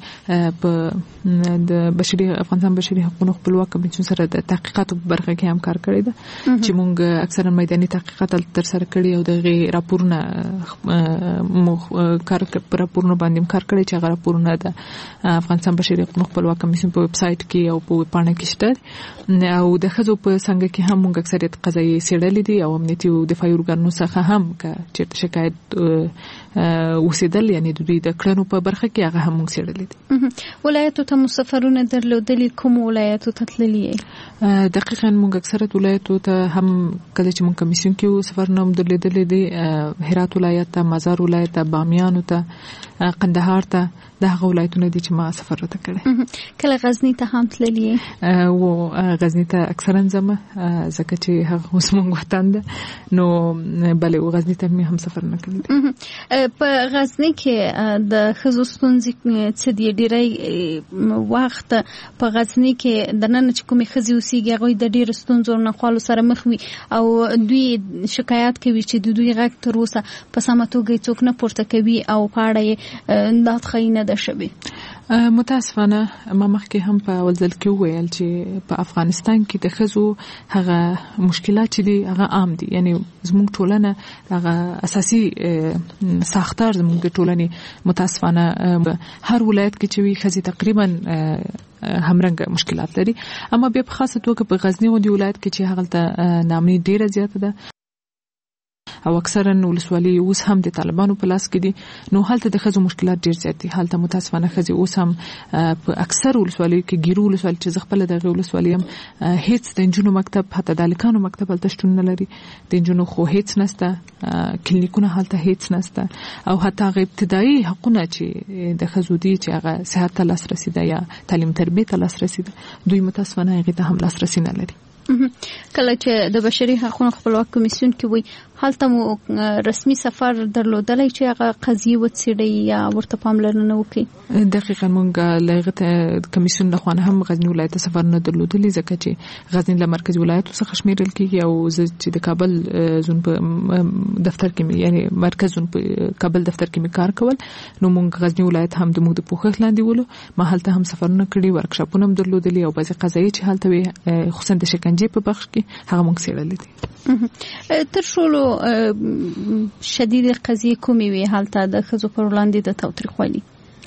په د بشري افغانستان بشري حقونو خپلواک کمیسیون سره د تحقیقاتو په برخه کې هم کار کړی ده چې موږ اکثرا میداني تحقیقات تر سره کړي او دغه راپورونه کار پر راپورونه باندې کار کړی چې هغه راپورونه د افغانستان بشري حقوقو خپلواک کمیسیون په ویب سایټ کې او په ویب پاڼه کې شته او د ښځو په څنګه کې هم موږ اکثریت قضایي څېړلې دي او امنیتي او دفاعي ارګانونو څخه هم که چېرته شکایت اوسېدل، یعنی د دوی د کړنو په برخه کې هغه هم موږ څېړلې دي. ولایتو ته مو سفرونه درلودلي؟ کوم ولایتو ته تللي یې؟ دقیقاً موږ اکثریت ولایتو ته هم کله چې موږ کمیسیون کې وو سفرونه هم درلودلي دي. هرات ولایت ته، مزار ولایت ته، بامیانو ته، قندهار ته، دا هغه ولایتونه دي چې ما سفر راته کړی. کله غزني ته هم تللي یې؟ و غزني ته اکثرا ځم ځکه چې هغه اوس موږ وطن ده، نو بلې و غزني ته مې هم سفر نه کړی. په غزني کې د ښځو ستونزې څه دي؟ ډېری وخت په غزني کې دننه چې کومې ښځې اوسېږي هغوی د ډېرو ستونزو او ناخوالو سره مخ وي او دوی شکایات کوي چې د دوی غږ تر اوسه په سمه توګه څوک نه پورته کوي او په اړه یې دادخواهي نه ده شوې. متاسفانه ما مخکې هم په اول ځل کې وویل چې په افغانستان کې د ښځو هغه مشکلات چې دي هغه عام دي، یعنی زموږ ټولنه هغه اساسي ساختار زموږ د ټولنې متاسفانه هر ولایت کې چې وي ښځې تقریبا همرنګ مشکلات لري. اما بیا په خاصه توګه په غزنی غوندي ولایت کې چې هغه ته نامني ډیره زیاته ده او اکثرا ولسوالي اوس هم د طالبانو په لاس کې دي، نو هلته د ښځو مشکلات ډیر زیات دي. هلته متاسفانه ښځې اوس هم په اکثر ولسوالي کې ګیرو ولسوالي چې زه خپله دغه ولسوالي هم هیڅ د نجونو مکتب حتی د هلکانو مکتب هلته شتون نه لري، د نجونو خو هیڅ نسته، کلینیکونه هلته هیڅ نسته، او حتی هغه ابتدایي حقونه چې د ښځو دي چې هغه صحت ته لاسرسي ده یا تعلیم تربیې ته لاسرسي ده، دوی متاسفانه هغې ته هم لاسرسي نه لري. کله چې د بشري حقوقو خپلواک کمیسیون کې وي هلته مو رسمي سفر درلودلی چې هغه قضیې وڅېړي یا ورته پاملرنه وکړي؟ دقیقا موږ له هغه کمیسیون لخوا نه هم غزني ولایت ته سفر نه درلودلی، ځکه چې غزني له مرکزي ولایتو څخه شمیرل کېږي او زه چې د کابل زون په دفتر کې یعنی مرکز زون په کابل دفتر کې مې کار کول، نو موږ غزني ولایت هم د موږ د پوښښ لاندې ولو، ما هلته هم سفرونه کړي، ورکشاپونه هم درلودلي او بعضې قضایي چې هلته وي خصوصا د شکنجې په بخش کې هغه موږ څېړلې دي. تر ټولو شدید قضیې کومې وي هلته د ښځو پر وړاندې د تاوتریخوالي؟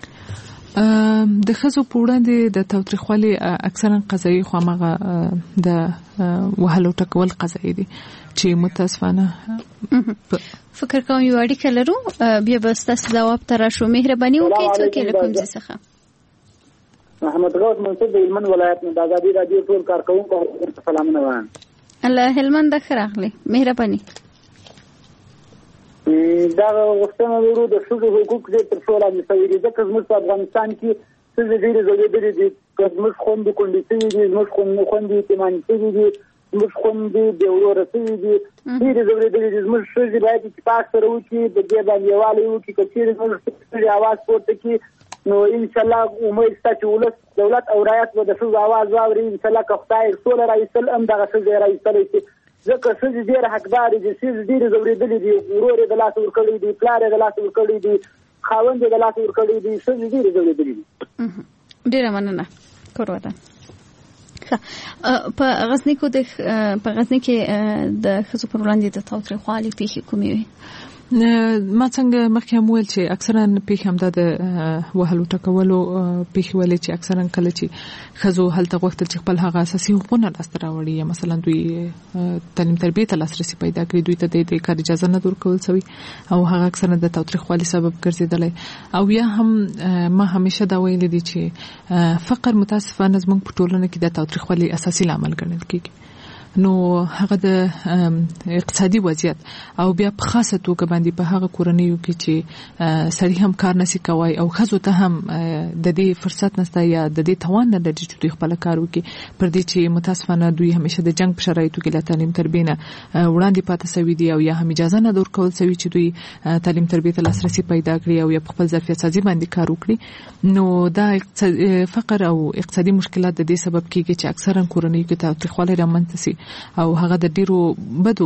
د ښځو په وړاندې د تاوتریخوالي اکثرا قضایي خو هماغه د وهلو ټکول قضایي دي چې متاسفانه فکر کوم یو اړیکه لرو، بیا به ستاسو ځواب ته راشو. مهرباني وکړئ څوک یې له کوم ځای څخه؟ محمد غوث منصور د هلمند ولایت نه د ازادي راډیو ټول کارکوونکو ته سلامونه وایم. الله هلمند ښه راغلی، مهرباني. دا غوښتنه لرو د ښځو حقوق دې تر څو لاندې شوي دي، ځکه زموږ په افغانستان کې ښځې ډېرې ځورېدلې دي، که زموږ خویندې کونډې شوي دي، زموږ خویندې یتیمانې شوي دي، زموږ خویندې بې وروره شوي دي، ډېرې ځورېدلې دي. زموږ ښځې باید اتفاق سره وکړي، د دې باندې یووالی وکړي، که چېرې زموږ ښځې اواز پورته کړي نو انشاءالله امید شته چې ولس دولت او رعیت به د ښځو اواز واوري. انشاءالله که خدای سوله راوستل هم دغه ښځې راوستلی شي، ځکه ښځې ډېرې حقدارې دي، ښځې ډېرې ځورېدلې دي، ورور یې د لاسه ورکړی دی، پلار یې د لاسه ورکړی دی، خاوند یې د لاسه ورکړی دی، ښځې ډېرې ځورېدلې دي. ډېره مننه کور وطن. په غزني کې د په غزني کې د ښځو پر وړاندې د تاوتریخوالي پیښې کومې وي؟ ما څنګه مخکې هم ویل چې اکثرا پیښې همدا د وهلو ټکولو پیښې ولې چې اکثرا کله چې ښځو هلته غوښتل چې خپل هغه اساسي حقوقونه لاسته راوړي یا مثلا دوی تعلیم تربیې ته لاسرسي پیدا کړي، دوی ته د کار اجازه نه ورکول شوې او هغه اکثرا د تاوتریخوالي سبب ګرځېدلی. او یا هم ما همیشه دا ویلي دي چې فقر متاسفانه زموږ په ټولنه کې د تاوتریخوالي اساسي لامل ګڼل کېږي، نو هغه د اقتصادي وضعیت او بیا په خاصه توګه باندې په هغه کورنیو کې چې سړي هم کار نشي کوي او ښځو ته هم د دې فرصت نشته یا د دې توان نه لري چې دوی خپل کار وکړي، پر دې چې متاسفانه دوی همیشه د جنگ په شرایطو کې له تعلیم تربیې نه وړاندې پاتې شوي دي او یا هم اجازه نه ورکول شوي چې دوی تعلیم تربیې ته لاسرسي پیدا کړي او یا په خپل ظرفیت سازي باندې کار وکړي. نو دا فقر او اقتصادي مشکلات د دې سبب کېږي چې اکثرا کورنیو کې تاوتریخوالی رامنځته شي او هغه د ډیرو بدو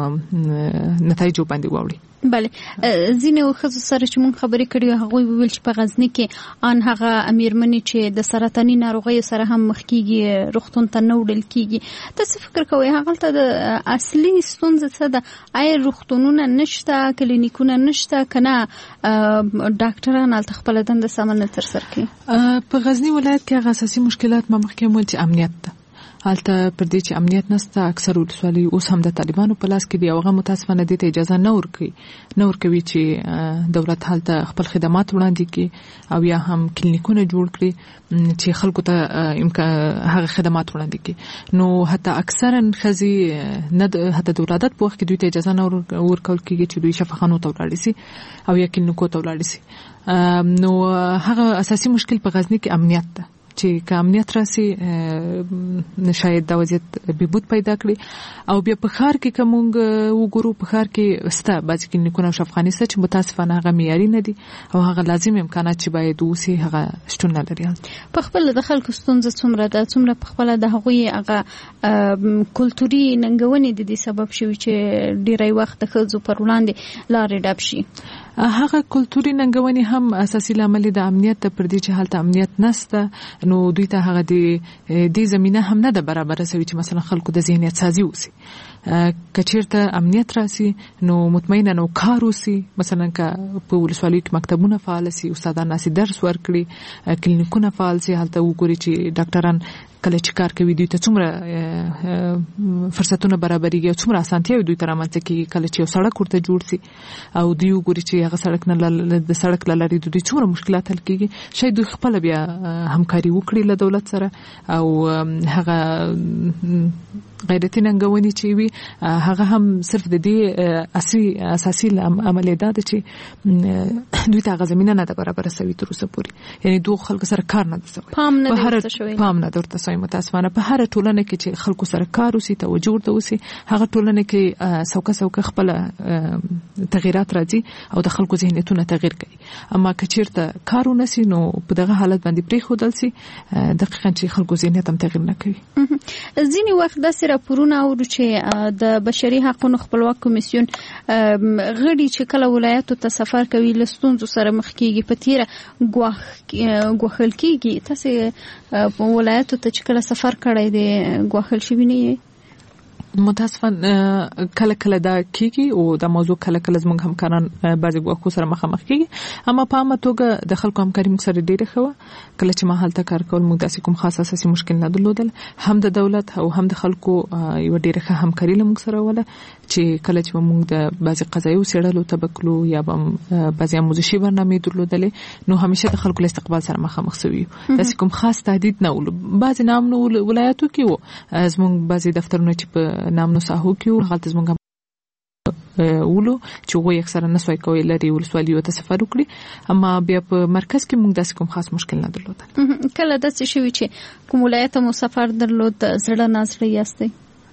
نتایجو باندې واوړي. بله، ځینې ښځو سره چې مونږ خبرې کړې هغوی وویل چې په غزني کې ان هغه میرمنې چې د سرطاني ناروغیو سره هم مخ کېږي روغتون ته نه وړل کېږي. تاسو فکر کوئ هغلته د اصلي ستونزه څه ده؟ آیا روغتونونه نشته، کلینیکونه نشته، که نه ډاکټران هلته خپله دنده سمه نه ترسره کوي؟ په غزني ولایت کې هغه اساسي مشکلات ما مخکې هم ویل چې امنیت ده. هلته پر دې چې امنیت نشته، اکثر ولسوالۍ اوس هم د طالبانو په لاس کې دي او هغه متاسفانه دې ته اجازه نه ورکوي نه ورکوي چې دولت هلته خپل خدمات وړاندې کړي او یا هم کلینیکونه جوړ کړي چې خلکو ته هغه خدمات وړاندې کړي. نو حتی اکثرا ښځې نه حتی د ولادت په وخت کې دوی ته اجازه نه ورکول کېږي چې دوی شفاخانو ته ولاړې شي او یا کلینیکو ته ولاړې شي. نو هغه اساسي مشکل په غزني کې امنیت ده چې که امنیت راسي شاید دا وضعیت بهبود پیدا کړي. او بیا په ښار کې که موږ وګورو په ښار کې شته بعضې کلینیکونه او شفاخانې شته چې متاسفانه هغه معیاري نه دي او هغه لازم امکانات چې باید وسي هغه شتون نه لري. په خپله د خلکو ستونزه څومره ده؟ څومره په خپله د هغوی هغه کلتوري ننګونې د دې سبب شوي چې ډېری وخت د ښځو پر وړاندې لارې ډب شي؟ هغه کلتوري ننګونې هم اساسي لامل د امنیت پر دې چې حالت امنیت نشته نو دوی ته هغه د دې زمينه هم نه ده برابر سوي چې مثلا خلکو د ذهنیت سازي وسی کچیرته امنیت راسي نو مطمئنه نو کار وسی مثلا که په ولسوالۍ کې مکتبونه فعال سي استادان ناسي درس ورکړي کلینیکونه فعال سي حالت وګوري چې ډاکټران کله چې کار کوي دوی ته څومره فرصتونه برابرېږي او څومره اسانتیاوې دوی ته رامنځته کېږي کله چې یو سړک ورته جوړ سي او دوی وګوري چې هغه سړک نه د سړک له لارې دوی څومره مشکلات حل کېږي شاید دوی خپل بیا همکاري وکړي له دولت سره او هغه غیرتي ننګونې چې وي هغه هم صرف د دې اصلي اساسي عمل ده چې دوی ته هغه زمينه نه ده برابر سوي تر اوسه پورې یعنی دوه خلکو سره کار نه ده پام نه ورته شوی پام نه ورته شوی متاسفانه په هر ټولنه کې چې خلکو سره کار وسی توجه ورته وسی هغه ټولنه کې سوکه سوکه خپل تغیرات راځي او د خلکو ذهنیتونه تغیر کوي اما کچیرته کارونه سي نو په دغه حالت باندې پرې خودل سي دقیقاً چې خلکو ذهنیت هم تغیر نه کوي ځینی وخت د راپورونه اورو چې د بشري حقوقو خپلواک کمیسیون غړي چې کله ولایتو ته سفر کوي لستونزو سره مخ کیږي په تیره غوښل کیږي تاسو په ولایتو ته چې کله سفر کړی دی غوښل شوی نه متاسفانه کله کله دا کیږي او د موضوع کله کله زموږ همکاران بعضی وخت سره مخامخ کیږي اما په عامه توګه د خلکو همکاري موږ سره ډیره خو کله چې ما حالت کار کول موږ داسې کوم خاص اساسي مشکل نه درلودل هم د دولت او هم د خلکو یو ډیره ښه همکاري لمږ سره وله چې کله چې موږ د بعضی قضایو سیړلو تبکلو یا به بعضی آموزشي برنامه درلودلې نو همیشه د خلکو له استقبال سره مخامخ سوي داسې کوم خاص تهدید نه ول بعضی نامنو ولایتو کې وو زموږ بعضی دفترونه چې په نامنو ساحو کې حالت زمونږ ولو چې وو اکثره نسوي کوي لري ولسوالیو ته سفر وکړي اما بیا په مرکز کې موږ داسې کوم خاص مشکل نه درلودل کله داسې شوی چې کوم ولایت مو سفر درلود زړه نازړه یاستئ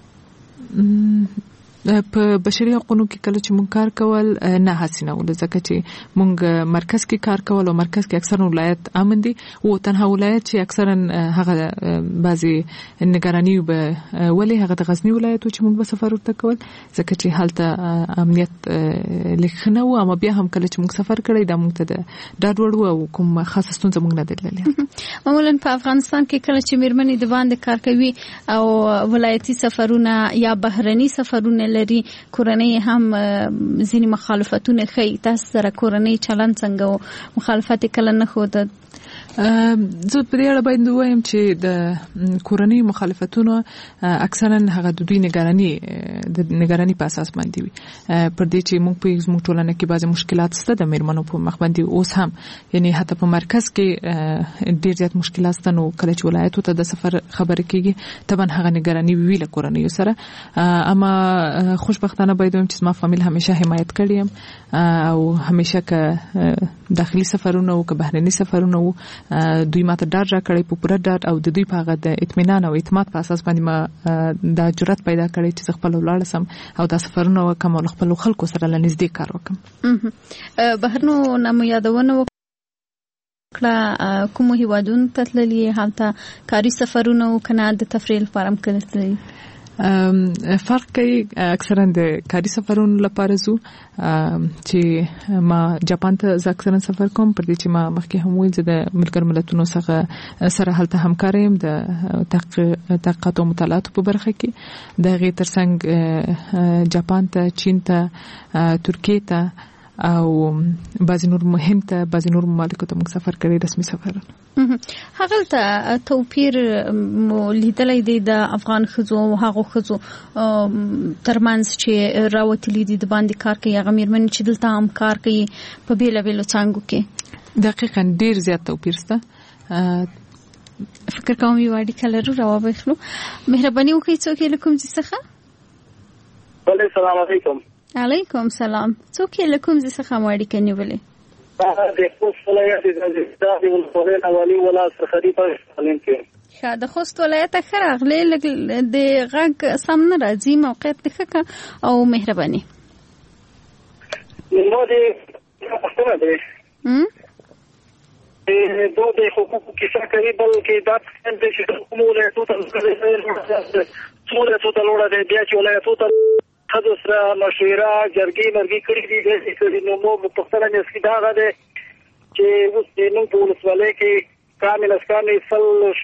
په بشري حقوقو کې کله چې مونږ کار کول نه حسینه ول ځکه چې مونږ مرکز کې کار کول او مرکز کې اکثر ولایت امن دي او تنها ولایت چې اکثرا هغه بعضي نگرانی به ولې هغه د غزنی ولایت چې مونږ به سفر ورته کول ځکه چې حالت امنیت لخنه و اما بیا هم کله چې مونږ سفر کړی دا مونږ ته د ډاډ وړ او کوم خاص ستونزه مونږ نه درلودلې معمولا په افغانستان کې کله چې میرمنې د باندې کار کوي او ولایتي سفرونه یا بهرني سفرونه لري کورنۍ هم ځینې مخالفتونه کوي تاسو سره کورنۍ چلند څنګه مخالفت کله نه خود زه په دې اړه باید وایم چې د کورنۍ مخالفتونو اکثرا هغه د دوی نگرانی د نگرانی په اساس باندې وي پر دې چې موږ په زموږ ټولنه کې بعضی مشکلات شته د میرمنو په مخ باندې اوس هم یعنی حتی په مرکز کې ډیر زیات مشکلات شته نو کله چې ولایتو ته د سفر خبره کیږي طبعا هغه نگرانی وی له کورنۍ سره اما خوشبختانه باید وایم چې ما فامیل همیشه حمایت کړی او همیشه که داخلي سفرونه او که بهرني سفرونه دوی ماته ډاډ راکړی په پوره ډاډ او د دوی په هغه د اطمینان او اعتماد په اساس باندې ما دا جرأت پیدا کړی چې خپل ولاړ سم او دا سفرونه وکم او خپل خلکو سره لنځدې کار وکم بهرنو نامو یادونه وکړه کوم هیوادونو ته تللی هلته کاري سفرونه او کنه د تفریح لپاره کړی فرق کوي اکثرا د کاري سفرونو لپاره زو چې ما جاپان ته اکثرا سفر کوم پر دې چې ما مخکې هم ویل چې د ملګر ملتونو سره سره هلته همکار یم د تحقیقات او مطالعات په برخه کې د غي ترڅنګ جاپان ته چین ته ترکیه ته او بعضی نور مهم ته بعضی نور ممالکو ته موږ سفر کړی رسمي سفر هغه ته توپیر لیدلای دی د افغان خزو او هغه خزو ترمنځ چې راوتلی دي د باندې کار کوي هغه میرمن چې دلته هم کار کوي په بیل بیل څنګه کې دقیقاً ډیر زیات توپیر شته فکر کوم یو اړیکه کلر راوبخلو مهرباني وکړئ څوک یې لکم څخه بله سلام علیکم علیکم سلام څوک یې لکم څخه ماړی کني ولې د خوست ولایت د زیاتې ولسوالۍ نوالی ولا سرخدي په سالم کې ښه د خوست ولایت خره اغلی د غږ سم نه راځي موقعیت ښه او مهرباني نو دې پښتنه دې هم دوی حقوقو کیسه کوي بلکې دا څنګه چې کومه ولایت ته څومره څه لوړه ده بیا چې ولایت ته خدو سره مشوره جرګې مرګې کړې دي داسې کړي نو مو پښتنه نسکی دا غده چې اوس د نن په ولسوالۍ کې کامل اسکانې فل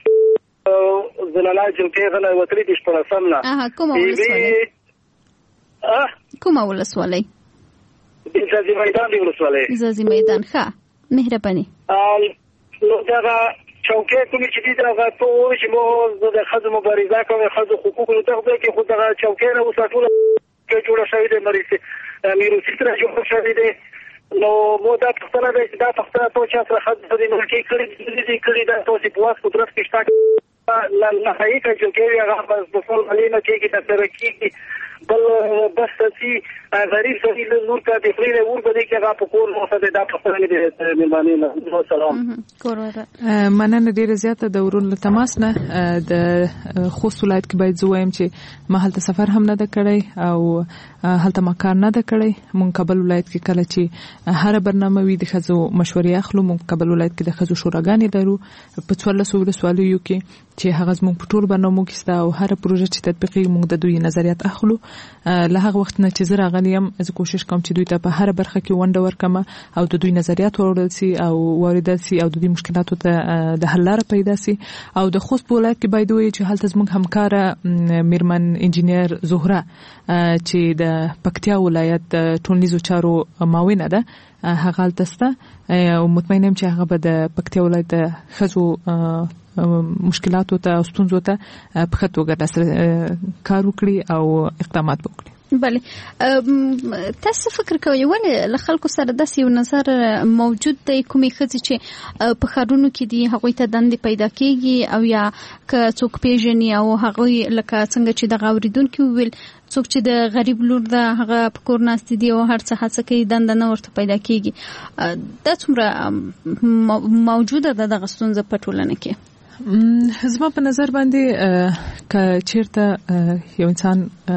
زلالا جلکې غلا وتري د شپږم نه اه کومه ولسوالۍ اه کومه ولسوالۍ د زازي میدان دی ولسوالۍ زازي میدان ښه مهرباني نو دا چوکې کومې چې دي دا ته وایي چې مو د خځو مبارزه کوي خځو حقوقو ته ځکه چې خو دا چوکې نه وساتول کې جوړه شوې ده مریض میروسي سره جوړه شوې ده نو مو دا پښتنه ده دا پښتنه ته چې سره خځو د ملکي کړي دي کړي دا ته چې په واسطه قدرت کې شته لا نه حقیقت چې کوي هغه په ټول ملينه کې کې د ترقی بل بس چې غریب سړي له نور کا د خپل ور باندې کې هغه په کور مو څه دا پښتنه دې مېلمانه له سلام کوروره مننه ډیره زیاته د ورون تماس نه د خوست ولایت کې باید زویم چې محل ته سفر هم نه د کړی او هلته مکان نه د کړی مونږ کابل ولایت کې کله چې هر برنامه وي د خزو مشورې اخلو مونږ کابل ولایت کې د خزو شوراګانې لرو په څوارلس ولسوالیو کې چې هغه زموږ په ټول برنامو کې ستا او هر پروژه چې تطبیقي مونږ د دوی نظریات اخلو له هغه وخت نه چې زه راغلی یم زه کوشش کوم چې دوی ته په هر برخه کې ونډه ورکړم او د دوی نظریات واورل سي او واردات سي او د دوی مشکلاتو ته د حل لاره پیدا سي او د خوست ولایت کې باید وي چې هلته زموږ همکاره میرمن انجینیر زهره چې د پکتیا ولایت ټولنیزو چارو معاونه ده هغه هلته سته او مطمئن یم چې هغه به د پکتیا ولایت د ښځو مشکلاتو ته او ستونزو ته په ښه توګه کار وکړي او اقدامات وکړي. بله تاسو فکر کوئ ولې له خلکو سره داسې یو نظر موجود دی کومې ښځې چې په ښارونو کې دي هغوی ته دندې پیدا کېږي او یا که څوک پیژني او هغوی لکه څنګه چې دغه اورېدونکي وویل څوک چې د غریب لور ده هغه په کور ناستې دي او هر څه هڅه کوي دنده نه ورته پیدا کېږي دا څومره موجوده ده دغه ستونزه په ټولنه کې؟ زما په نظر باندې که چیرته یو انسان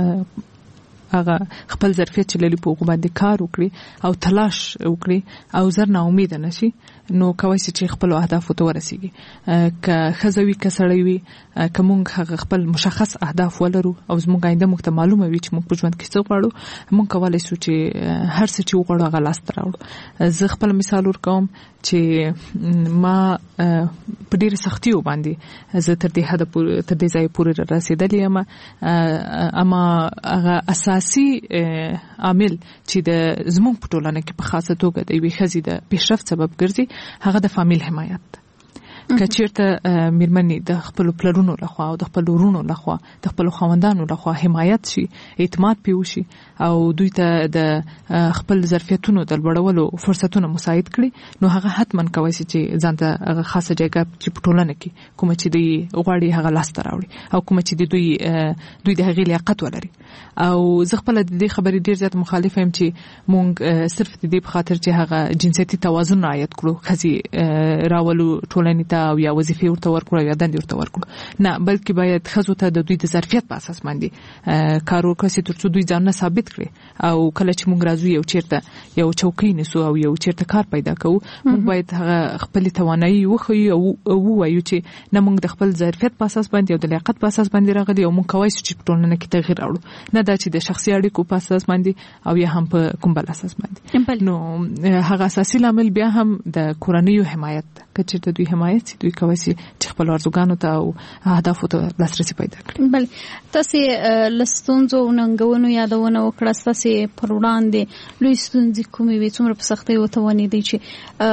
هغه خپل ظرفیت چې لري په هغه باندې کار وکړي او تلاش وکړي او زر نه امید نه شي نو کوي چې خپل اهداف ته ورسیږي که خزوي کسړی وي کومه خپل مشخص اهداف ولرو او زموږ آینده موږ ته معلومه وي چې موږ په ژوند کې څه غواړو موږ کولای شو چې هر څه چې وغواړو هغه لاس ته راوړو. زه خپل مثال ورکوم چې ما په ډېر سختیو باندې زه تر دې حد تر دې ځای پورې رسیدلی یم اما هغه اساسي عامل چې د زموږ په ټولنه کې په خاصه توګه د یوې ښځې د پیشرفت سبب ګرځي هغه د فامیل حمایت که چیرته میرمنې د خپل پلرونو لخوا او د خپل ورونو لخوا د خپل خاوندانو لخوا حمایت شي اعتماد پیوشي او دوی ته د خپل ظرفیتونو د لوړولو فرصتونه مساعد کړي نو هغه حتما کوي چې ځان ته هغه خاصه جګه چې په ټولنه کې کوم چې دوی غواړي هغه لاس ته راوړي او کوم چې دوی دوی د هغې لیاقت ولري. او زه خپل د دې خبرې ډیر زیات مخالف یم چې مونږ صرف د دې په خاطر چې هغه جنسیتي توازن رعایت کړو خزي راولو ټولنې ته او یا وظیفې ورته ورکړو یا دندې ورته ورکړو نه بلکې باید خزو ته د دوی د ظرفیت په اساس باندې کار وکړي ترڅو دوی ځان ثابت کړي او کله چې مونږ راځو یو چیرته یو چوکۍ نسو او یو چیرته کار پیدا کوو مونږ باید خپل توانایي وښیو او ووایو چې نه مونږ د خپل ظرفیت په اساس باندې او د لیاقت په اساس باندې راغلي او مونږ کوی چې په ټولنه کې تغیر راوړو نه دا چې د شخصي اړیکو په اساس باندې او یا هم په کوم بل اساس باندې. نو هغه اساسي لامل بیا هم د کورنیو حمایت کچې ته دوی حمایت سي دوی کوي چې خپل ارزوګانو ته او اهدافو ته لاسرسي پیدا کړي. بله تاسو لستونزو ننګونو یادونه وکړه تاسو پر وړاندې لوی ستونزې کومې وي څومره په سختۍ وتوانې دي چې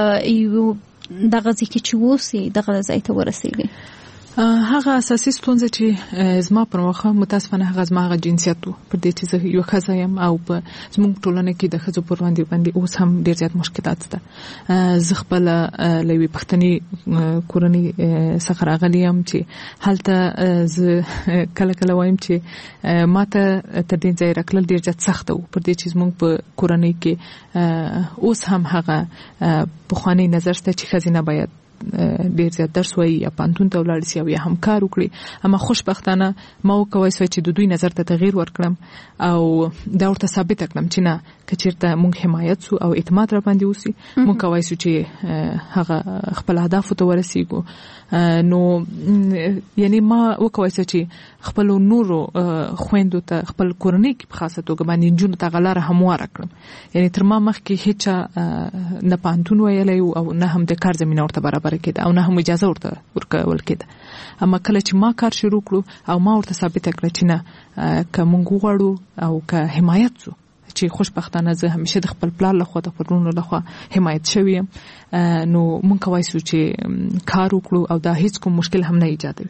دغه ځکه چې وسی دغه ځای ته ورسېږي؟ هغه اساسي ستونزه چې زما پر مخه متاسفانه هغه زما هغه جنسیت پر دې چې زه یو ښځه یم او په زموږ ټولنه کې د ښځو پر وړاندې باندې اوس هم ډېر زیات مشکلات شته. زه خپل له یوې پښتني کورنۍ څخه راغلی یم چې هلته زه کله کله وایم چې ماته تر دې ځای راکلل ډېر زیات سخت و پر دې چې زموږ په کورنۍ کې اوس هم هغه پخوانی نظر شته چې ښځې نه باید ډیر زیات درس وایي یا پانتون ته ولاړ شي او یا هم کار وکړي. اما خوشبختانه ما وکوي چې د دوی نظر ته تغییر ورکړم او دا ورته ثابت کړم چې نه کچیرته موږ حمایت سو او اعتماد را باندې وسی موږ کوي چې هغه خپل اهداف ته ورسیږو. نو یعنی ما وکوي چې خپل نورو خويندو ته خپل کورنۍ کې په خاصه توګه باندې جون ته غلاره هموار کړم. یعنی تر ما مخکې هیڅ نه پانتون ویلای او نه هم د کار زمينه ورته برابر کېده او نه هم اجازه ورته ورکول کېده. اما کله چې ما کار شروع کړو او ما ورته ثابت کړ چې نه که موږ غواړو او که حمایت سو چې خوشبختانه زه همیشه د خپل پلان له خوا د خپلونو له خوا حمایت شویم نو مونږ کوي چې کار وکړو او دا هیڅ کوم مشکل هم نه ایجادوي.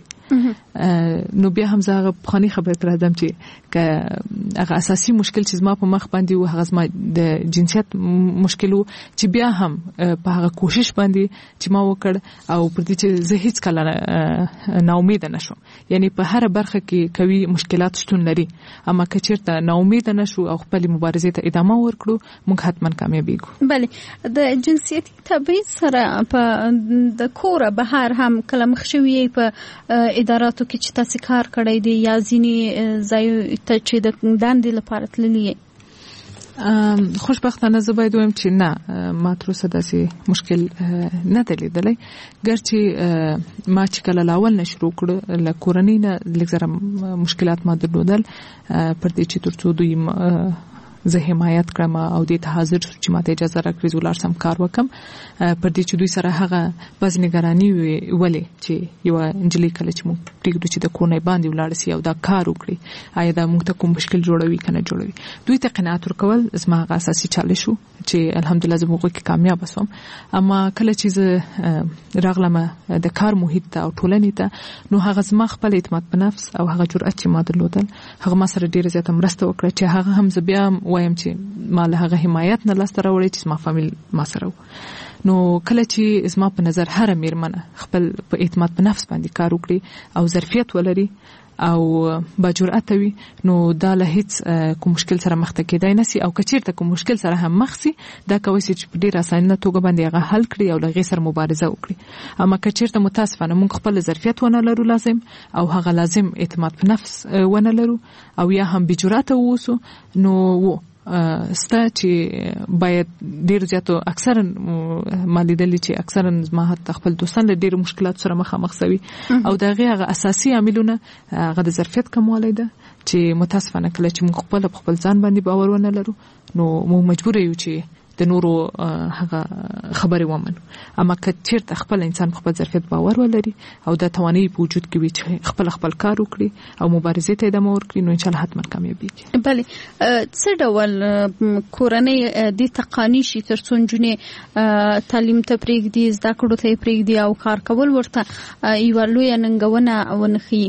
نو بیا هم زه هغه پخواني خبره تر ادم چې که هغه اساسي مشکل چې زما په مخ باندې و هغه زما د جنسیت مشکل و چې بیا هم په هغه کوشش باندې چې ما وکړ او پر دې چې زه هیڅ کله نا امید نشم. یعنی په هر برخه کې کوي مشکلات شتون لري اما که چیرته نا امید نشو او خپل مبارزه ته ادامه ورکړو موږ حتما کامیابیږو. بله د جنسیتي تبعیض سره په د کوره بهر هم کله مخ شوی په اداراتو کې چې تاسو کار کړی دی یا ځینی ځای ته چې د دندې لپاره تللی؟ خوشبختانه زه باید وایم چې نه ما تر اوسه داسې مشکل نه دی لیدلی. ګرچې ما چې کله لاول نه شروع کړو له کورنۍ نه لږ زره مشکلات ما درلودل پر دې چې تر څو دوی زه حمایت کړم او دې ته حاضر شو چې ماته اجازه راکړي زه ولاړ سم کار وکم. پر دې چې دوی سره هغه بعضې نګراني ولې چې یوه نجلۍ کله چې موږ پرېږدو چې د کورنۍ باندې ولاړه سي او دا کار وکړي آیا دا موږ ته کوم مشکل جوړوي که نه جوړوي. دوی ته قناعت ورکول زما هغه اساسي چالش و چې الحمدلله زه په هغوی کې کامیابه سوم. اما کله چې زه راغلم د کار محیط ته او ټولنې ته نو هغه زما خپل اعتماد په نفس او هغه جرأت چې ما درلودل هغه ما سره ډېره زیاته مرسته وکړه چې هغه هم زه بیا وایم چې ما له هغه حمایت نه لاسته راوړی چې زما فامیل ما سره و. نو کله چې زما په نظر هره میرمنه خپل په اعتماد په نفس باندې کار وکړي او ظرفیت ولري او با جرأت وي نو دا له هیڅ کوم مشکل سره مخ ته کېدای نشي او که چیرته کوم مشکل سره هم مخ سي دا کوي چې په ډېره اسانه توګه باندې هغه حل کړي او له هغې سره مبارزه وکړي. اما که چیرته متاسفانه موږ خپل ظرفیت ونه لرو لازم او هغه لازم اعتماد په نفس ونه لرو او یا هم بې جرأته واوسو نو ستا چې باید ډیر زیاتو اکثرا ما لیدلی چې اکثرا ما حتی خپل دوستان له ډیرو مشکلات سره مخامخ سوي او د هغې هغه اساسي عاملونه هغه د ظرفیت کموالی ده چې متاسفانه کله چې موږ خپله په خپل ځان باندې باور ونه لرو نو موږ مجبوره یو چې د نورو هغه خبرې ومنو. اما که چیرته خپل انسان په خپل ظرفیت باور ولري او د توانایي په وجود کې وي چې خپل خپل کار وکړي او مبارزې ته ادامه ورکړي نو انشاءالله حتما کامیابیږي. بله څه ډول کورنۍ دې ته قانع شي تر څو نجونې تعلیم ته پرېږدي زده کړو ته یې پرېږدي او کار کول ورته یوه لویه ننګونه ونه ښیي؟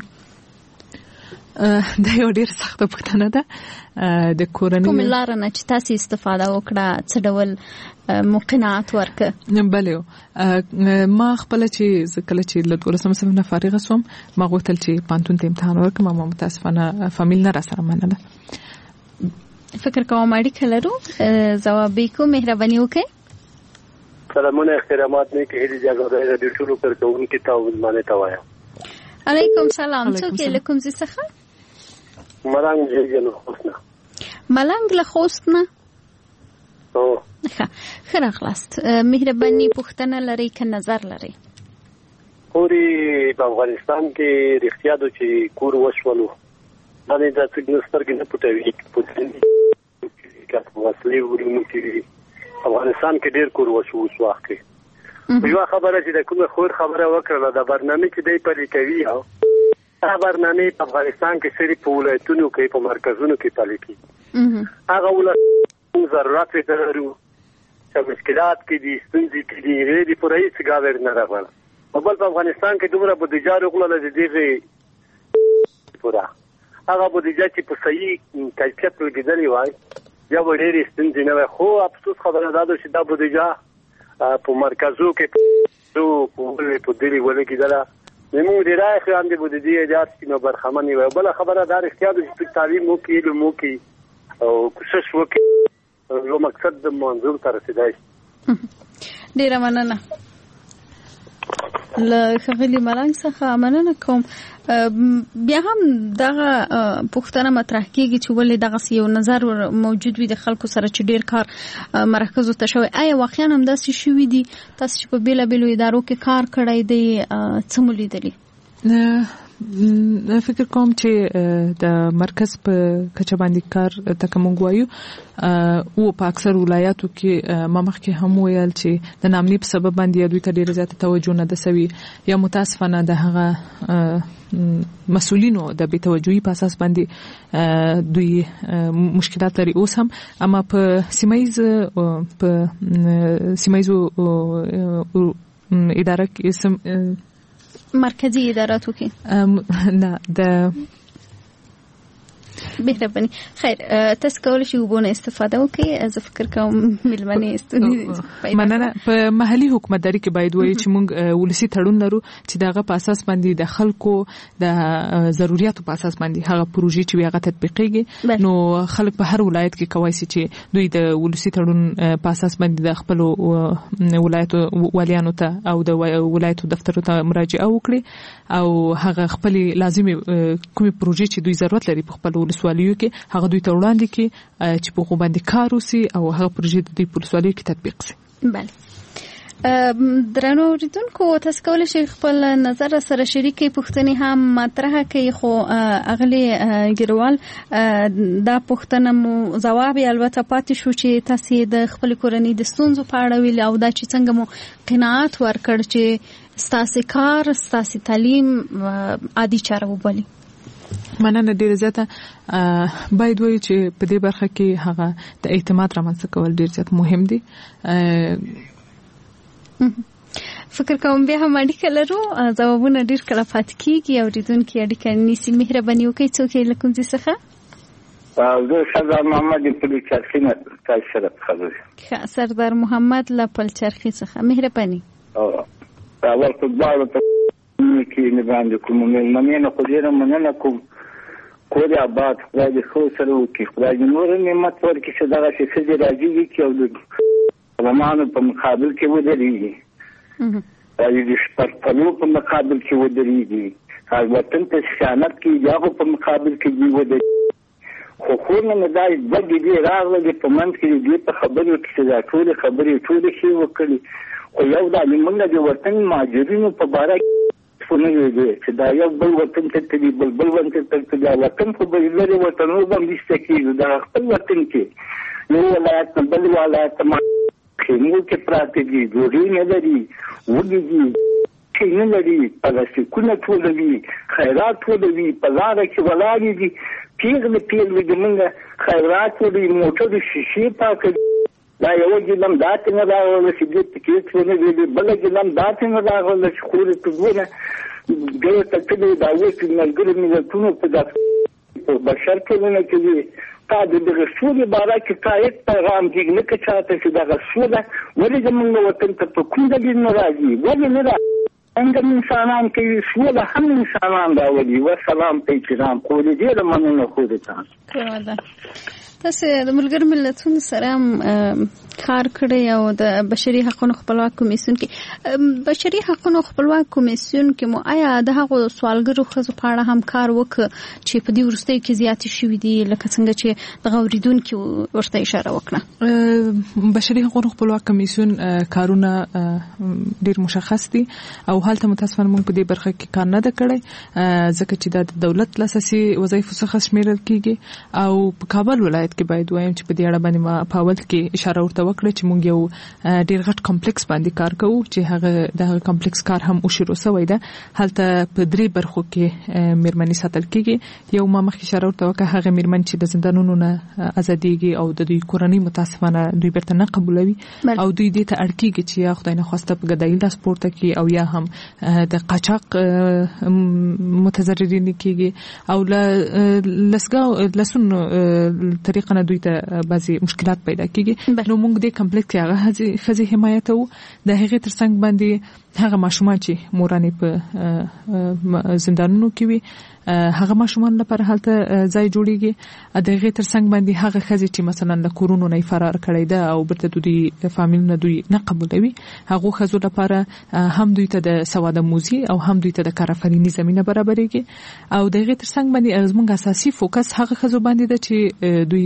دا یو ډېر سخته پوښتنه ده. د کورنۍ کومې لاره نه چې تاسې استفاده وکړه څه ډول مو قناعت ورکړه؟ بلې ما خپله چې زه کله چې له دولسم صنف نه فارغه سوم ما غوښتل چې پوهنتون ته امتحان ورکړم اما متاسفانه فامیل نه راسره منله. فکر کوم اړیکه لرو ځوابې کو مهرباني وکړئ. سلامونه احترامات نه کې هیڅ اجازه ده د ټولو پر کوونکي ته ولمانه تا وایم. علیکم سلام. څوک یې له کوم ځای څخه؟ ملنګ جیجن خوستنه. ملنګ له خوستنه؟ او ښه راغلاست. مهرباني پوښتنه لرئ که نظر لرئ؟ پورې په افغانستان کې رښتیا ده چې کور وشولو باندې دا څنګه سترګې نه پټوي پوتني که وسلې ورونو کې افغانستان کې ډېر کور وشو اوس وخت کې. یو خبره چې د کومه خور خبره وکړه د برنامه چې دی پلي کوي او دا برنامه په افغانستان کې صرف په ولایتونو کې په مرکزونو کې پلي کیږي. هغه ولایتونه ضرورت لري چې مشکلات کې دي ستونزې کې دي غیر پوره هیڅ ګاور نه راغله. بل په افغانستان کې دومره بودیجه راغله د دې پوره هغه بودیجه چې په صحیح کیفیت لګیدلې وای یا ډېرې ستونزې نه وای. خو افسوس خبره دا ده چې دا بودیجه په مرکزو کې دو په دلی ولې کېدله موږ ډېر راخې هم د بودیجې ایجاد شي نو برخمن وي. بله خبره دا رښتیا ده چې تعلیم وکړي علم وکړي او کوشش وکړي یو مقصد د منظور ته رسېدای شي. ډېره مننه. له خغلی ملنګ څخه مننه کوم. بیا هم دغه پوښتنه مطرح کیږي چې ولې دغه یو نظر موجود وي د خلکو سره چې ډیر کار مرکز ته شوی. آیا واقعا هم داسې شوي دي تاسو چې په بیلابیلو ادارو کې کار کړی دی څه مو لیدلي؟ فکر کوم چې د مرکز په کچه باندې کار ته کوم وایو او په اکثر ولایاتو کې ما مخکې هم ویل چې د نامني په سبب باندې دوی ته ډیره زیاته توجه نه ده سوي یا متاسفانه د هغه مسؤلینو د بې توجهي په اساس باندې دوی مشکلات لري اوس هم. اما په سیمایز په سیمایزو اداره کې مرکزی اداراتو کې نه د مهرباني. خیر تاسو کولای شئ وبونه استفاده وکړئ. زه فکر کوم ملمنې استودي مننه. په محلي حکومتداري کې باید وایي چې موږ ولسی تړون لرو چې دغه په اساس باندې د خلکو د ضرورتو په اساس باندې هغه پروژې چې هغه تطبیقيږي. نو خلک په هر ولایت کې کوي چې دوی د ولسی تړون په اساس باندې د خپل ولایتو والیانو ته او د ولایتو دفترونو ته مراجعه وکړي او هغه خپل لازمي کومي پروژې چې دوی ضرورت لري په خپل ولسوالیو کې هغه دوی ته وړاندې کړي چې په خو باندې کار وسی او هغه پروژې د دوی په ولسوالیو کې تطبیق شي. بله درنو اوریدونکو تاسو کولای شئ خپل نظر سره شریکي پوښتنې هم مطرح کړئ خو اغلی ګروال دا پوښتنه مو ځواب البته پاتې شو چې تاسو د خپل کورنۍ د ستونزو په اړه ویل او دا چې څنګه مو قناعت ورکړ چې ستاسو کار ستاسو تعلیم عادي چاره وبولي. مننه ډیره زیاته. باید وایو چې په دې برخه کې هغه د اعتماد رامنځته کول ډیر زیات مهم دي. فکر کوم بیا هم اړیکه لرو ځوابونه ډیر کله پات کیږي او اوریدونکي اړیکه نیسي. مهرباني وکړئ څوک یې له کوم ځای څخه؟ زه سردار محمد له پلچرخي نه تاسو سره خبرې. سردار محمد له پلچرخي څخه مهرباني. اول په دواړو ته کې نه باندې کوم نه نه خو ډیره مننه کوم. کور آباد خدای دې خو سره وکړي. خدای دې نور نعمت ورکړي چې دغه څه چې راځي چې او د علماء په مقابل کې ودرېږي او د شپږ په مقابل کې ودرېږي. هغه وطن ته خیانت کوي هغه په مقابل کې دی ودرېږي. خو خو نه دای بګې دې راغله په منځ کې دې په خبرو کې دا ټول خبرې ټول شي وکړي. خو یو دا موږ د وطن ماجرینو په باره کې نه دی چې دا یو بل وطن ته تدي بل بل وطن ته تدي وطن خو به لري وطنونو باندې ستکیږي دا خپل وطن کې یو ولایت بل ولایت ما خېمو کې پراته دي ډوډۍ نه لري وګړي چې نه لري پلاستیکونه ټولوي خیرات ټولوي په لاره کې ولاړې دي پیغله پیغله د موږ خیرات ټولوي موټر شیشې پاکوي. دا یو ګلم داتې نه راغله چې دې ټکټ ونه ویلي بل ګلم داتې نه راغله چې خورې تګونه ګړې ته کړي دا اوس ملګري ملتونو په داسې بشر ټولنه کې تا د دغه سولې باره کې تا یک پیغام دې نه که چاته چې دغه سوله ولې زموږ وطن ته په کوم دلیل نه راځي ولې نه راځي څنګه انسانان کوي سوله هم انسانان راولي. وسلام په احترام قولې ډېره مننه خو دې تاسو تاسو د ملګرو ملتونو سره کار کړی او د بشري حقوقو خپلواک کمیسیون کې بشري حقوقو خپلواک کمیسیون کې مو آیا د هغو سوالګرو ښځو په اړه هم کار وکړ چې په دې وروستیو کې زیاتې شوي دي لکه څنګه چې دغه اوریدونکي ورته اشاره وکړه؟ بشري حقوقو خپلواک کمیسیون کارونه ډیر مشخص دي او هلته متاسفانه موږ په دې برخه کې کار نه ده کړی ځکه چې دا د دولت له اساسي وظایفو څخه شمیرل کیږي او په کابل ولایت کې باید وایم چې په دې اړه باندې ما په اول کې اشاره ورته وکړه چې موږ یو ډیر غټ کمپلیکس باندې کار کوو چې هغه د کمپلیکس کار هم وشروع شوی ده. هلته په درې برخو کې میرمنې ساتل کیږي. یو ما مخکې اشاره ورته وکړه هغه میرمن چې د زندانونو نه ازادېږي او د دوی کورنۍ متاسفانه دوی بیرته نه قبولوي او دوی دې ته اړ کیږي چې یا خدای نه خواسته په ګدایي لاس پورته کړي او یا هم د قاچاق متضررین کیږي او لسګاو لسون طریقه نه دوی ته بعضي مشکلات پیدا کیږي. نو موږ د کمپلیکس هغه خزي حمایت او د هغه ترڅنګ باندې هغه ماشومان چې مورانه په زندانونو کې وي هغه ماشومان لپاره هلته ځای جوړیږي د هغې ترڅنګ باندې هغه ښځې چې مثلا له کورونو نه فرار کړی ده او بیرته د دوی فامیلونه دوی نه قبولوي هغو ښځو لپاره هم دوی ته د سوادآموزي او هم دوی ته د کارآفریني زمینه برابرېږي او د هغې ترڅنګ باندې زموږ اساسي فوکس هغه ښځو باندې ده چې دوی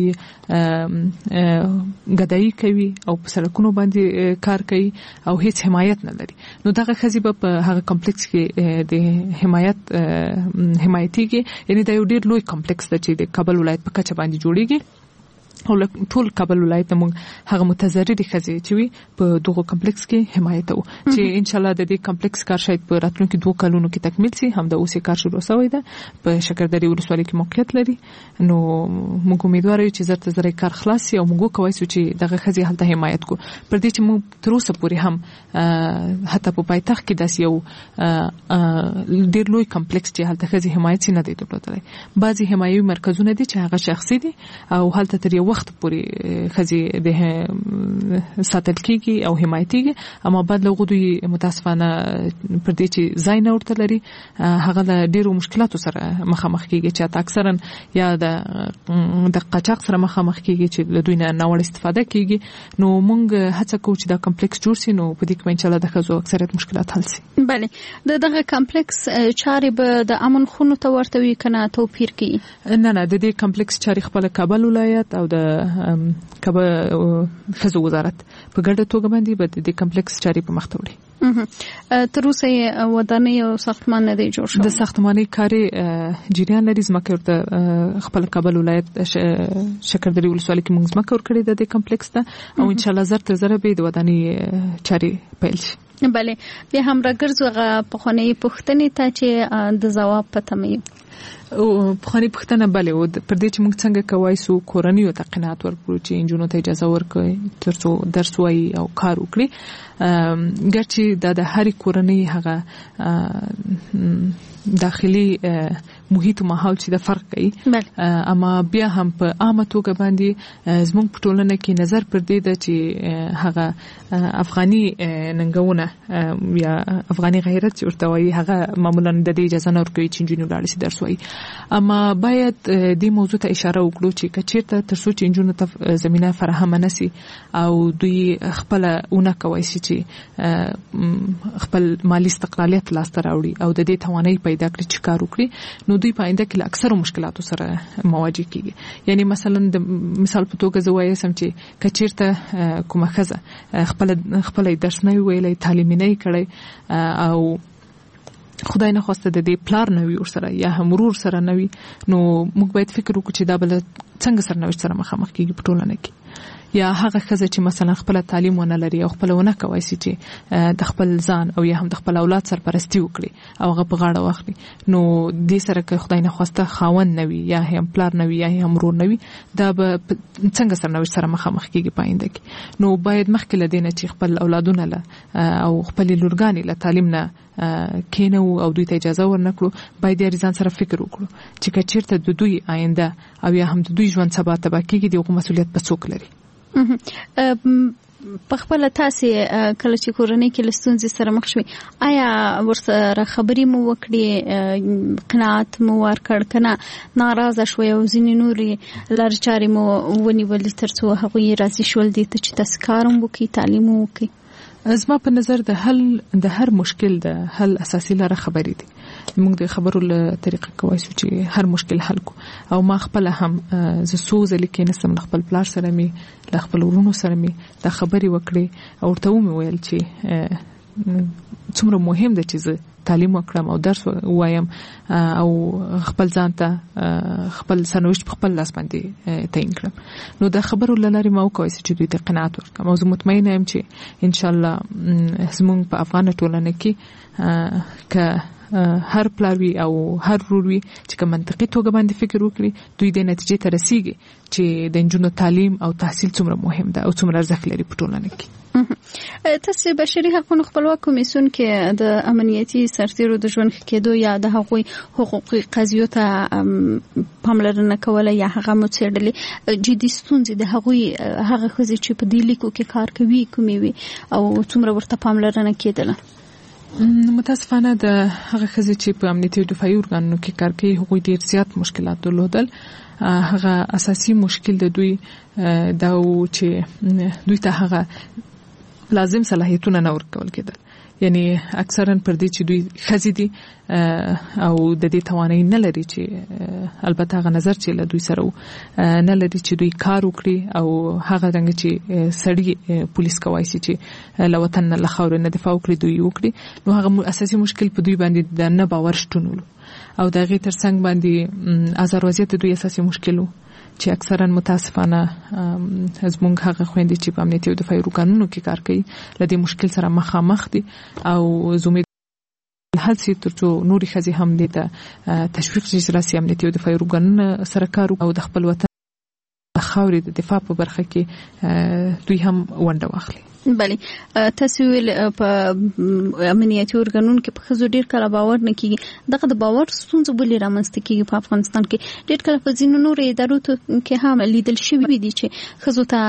ګدایي کوي او په سړکونو باندې کار کوي او هیڅ حمایت نه لري نو دغه ښځې به په هغه کمپلیکس کې د حمایت حمایتيږي یعنی دا یو ډېر لوی کمپلیکس دی چې د کابل ولایت په کچه باندې جوړیږي او ټول کابل ولایت موږ هغه متضررې ښځې چې وي په دغه کمپلیکس کې حمایت وو چې ان شاء الله د دې کمپلیکس کار شاید په راتلونکي دوه کلونو کې تکمیل شي هم د اوسې کار شروع شوی دی په شکردرې ولسوالۍ کې موقعیت لري نو موږ امیدوار یو چې زرته زره کار خلاص شي او موږ کوی چې دغه ښځې هلته حمایت کو پر دې چې موږ تر اوسه پورې هم حتی په پایتخت کې داس یو ډېر لوی کمپلیکس چې هلته ښځې حمایت نه دی درلودلی بعضي حمایوي مرکزونه دي چې هغه شخصي دي او هلته تر یو وخت پورې ښځې د ساتل کېږي او حمایتيږي اما بعد له غوډوي متاسفانه پر دې چې ځای نه ورته لري هغه د ډېرو مشکلاتو سره مخامخ کېږي چې اکثرا یا د د قاچاق سره مخامخ کېږي چې له دوی نه ناوړه استفاده کېږي نو موږ هڅه کوو چې دا کمپلیکس جوړ شي نو په دې کې ان شاء الله د ښځو اکثریت مشکلات حل شي بله د دغه کمپلیکس چارې به د امن خونو ته ورته وي کنه توپیر کوي نه نه د دې کمپلیکس چارې خپل کابل ولایت او د کابل ښځو وزارت په ګډه توګه باندې به د کمپلیکس چارې په مخ ته وړي تر اوسه ودانۍ او ساختمان نه دی جوړ شوی د ساختماني کاري جریان لري ځمکه ورته خپل کابل ولایت شکردرې ولسوالۍ کې موږ ځمکه ورکړې ده د کمپلیکس ته او ان شاء الله زر تر زر به د ودانۍ چارې پیل شي بله بیا هم راګرځو هغه پخوانۍ پوښتنې ته چې د ځواب پته مې او پخوانی پښتنه بلې و پر دې چې موږ څنګه کوای سو کورنیو ته قناعت ورکړو چې انجونو ته اجازه ورکړي ترڅو درس وایي او کار وکړي ګرچې دا د هرې کورنۍ هغه داخلي محیط او ماحول چې د فرق کوي اما بیا هم په عامه توګه باندې زموږ په ټولنه کې نظر پر دې ده چې هغه افغاني ننګونه یا افغاني غیرت چې ورته وایي هغه معمولا د دې اجازه نه ورکوي چې انجونو لاړ شي درس وایي اما باید دې موضوع ته اشاره وکړو چې کچېرته ترڅو چې انجونو ته زمينه فراهم نشي او دوی خپل اونه کوي چې خپل مالی استقلالیت لاسته راوړي او د دې توانایي پیدا کړي چې کار وکړي نو دوی په آینده کې اکثر مشکلاتو سره مواجه کیږي یعنی مثلا د مثال په توګه زه وایم چې کچېرته کومه ښځه خپل خپل درس نه ویلې تعلیم نه کړي او خدای نه خواسته د دې پلار نه وي ورسره یا هم ورور سره نه وي نو موږ باید فکر وکړو چې دا بل څنګه سرنوشت سره مخامخ کیږي په ټولنه کې یا هغه ښځه چې مثلا خپل تعلیم ونه لري او خپل ونه کوي چې د خپل ځان او یا هم د خپل اولاد سرپرستی وکړي او هغه په غاړه واخلي نو دې سره که خدای نه خواسته خاوند نه وي یا هم پلار نه وي یا هم ورور نه وي دا به څنګه سرنوشت سره مخامخ کیږي پاینده کې نو باید مخکې لدینه چې خپل اولادونه له او خپل لورګانی له تعلیم نه کینو او دوی ته اجازه ورنکړو باید یې ځان سره فکر وکړو چې کچېرته د دوی آینده او یا هم د دوی ژوند سبا تبا کیږي دغه مسؤلیت په څوک لري په خپل تاسو کله چې کورنۍ کې لستونځي سره مخ شوي آیا ورسره خبرې مو وکړي قناعت مو ورکړ کنه ناراضه شوي او ځینې نوري لار چارې مو ونیول ترڅو هغه راضي شول دي چې تاسو کاروم وکړي تعلیم وکړي زما په نظر د حل د هر مشکل د حل اساسي لاره خبرې دي موږ د خبرو له طریقې کوی چې هر مشکل حل کو او ما خپل هم ز سوز لیکي نسم خپل پلار سره می ل خپل ورونو سره می د خبرې وکړي او ورته مې ویل چې څومره مهم ده چې تعلیم وکړم او درس وایم او خپل ځان ته خپل سرنوشت په خپل لاس باندې تعیین کړم نو د خبرو لاري ما وکوي چې دوی ته قناعت ورکړم او زه مطمئنه یم چې ان شاء الله زموږ په افغان ټولنه کې ک هر پلاوی او هر روروي چې کوم منطقي توګه باندې فکر وکړي دوی د نتیجې ته رسیږي چې د انجونو تعلیم او تحصیل څومره مهم ده او څومره ارزښت لري په ټولنه کې تاسو بشري حقوقو خپلواک کمیسیون کې د امنیتي سرتیرو د ژوند کېدو یا د حقوقي حقوقي قضیو ته پاملرنه کوله یا هغه مڅېړلې جدي ستونزې د هغوی هغه خزې چې په دې لیکو کې کار کوي کومي وي او څومره ورته پاملرنه کېدله متاسفانه د هغه ښځې چې په امنیتي او دفاعي ارګانونو کې کار کوي هغوی ډیر زیات مشکلات درلودل. هغه اساسي مشکل د دوی دا و چې دوی ته هغه لازم صلاحیتونه نه ورکول کېدل. یعنی اکثرا پر دې چې دوی ښځې دي او د دې توانایي نه لري چې البته هغه نظر چې له دوی سره نه لري چې دوی کار وکړي او هغه رنګ چې سړي پولیس کوي چې له وطن نه له خاورې نه دفاع وکړي دوی وکړي، نو هغه اساسي مشکل په دوی باندې د نه باور شتون او د هغې تر څنګ باندې آزار وضعیت دوی اساسي مشکل و چې اکثرا متاسفانه زموږ هغه خويندې چې په امنیتي او دفاعي ارګانونو کې کار کوي له دې مشکل سره مخامخ دي او زموږ هڅې ترڅو نورې ښځې هم دې ته تشویق شي چې راسي امنیتي او دفاعي ارګانونه سره کار او د خپل وطن د خاورې د دفاع په برخه کې دوی هم ونډه واخلي. بله، تاسو ویل په امنیتي ارګانونو کې په ښځو ډیر کله باور نه کیږي. دغه د باور ستونزه ولې رامنځته کیږي؟ په افغانستان کې ډیر کله په ځینو نورو ادارو کې هم لیدل شوي دي چې ښځو ته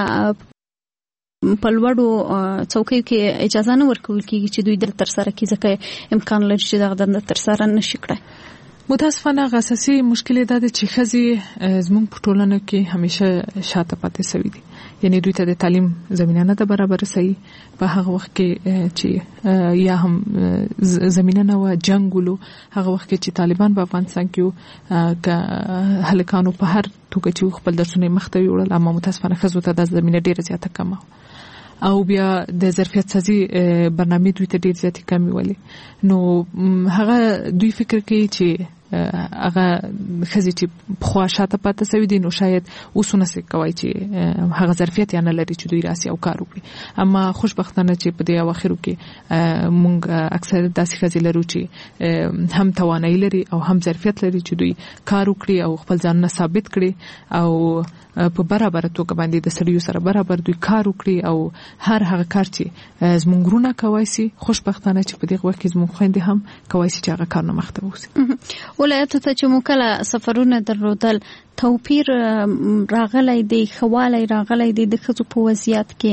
په لوړو څوکیو کې اجازه نه ورکول کیږي چې دوی د ترسره کړي، ځکه امکان لري چې دغه د ترسره نشي کړای. متاسفانه اساسي مشکل دا دی چې ښځې زموږ په ټولنه کې همیشه شاته پاتې شوي دي. یعنی دوی ته د تعلیم زمینه نه ده برابر سي. په هغه وخت کې چې یا هم زمینه نه و جنگ ولو، هغه وخت کې چې طالبان په افغانستان کې هلکانو په هر توګه چې خپل درسونه مخته وړل، اما متاسفانه ښځو ته د زمینه ډیره زیاته کمه او بیا د ظرفیت سازي برنامه دوی ته ډیر زیاتې کمی ولې. نو هغه دوی فکر کوي چې هغه ښځې چې پخوا شاته پاتې شوي دي نو شاید اوس نسي کوي چې هغه ظرفیت یا نه لري چې دوی راسي او کار وکړي. اما خوشبختانه چې په دې اواخرو کې مونږ اکثر داسې ښځې لرو چې هم توانایي لري او هم ظرفیت لري چې دوی کار وکړي او خپل ځانونه ثابت کړي او په برابر توګه باندې د سړیو سره برابر دوی کار وکړي او هر هغه کار چې زمونږ رونه کوي سي خوشبختانه چې په دې وخت کې زمونږ خويندې هم کوي چې هغه کار نه مخته ووسي. ولایتو ته چې مو کله سفرونه درلودل توپیر راغلی دی، خواله راغلی دی د ښځو په وضعیت کې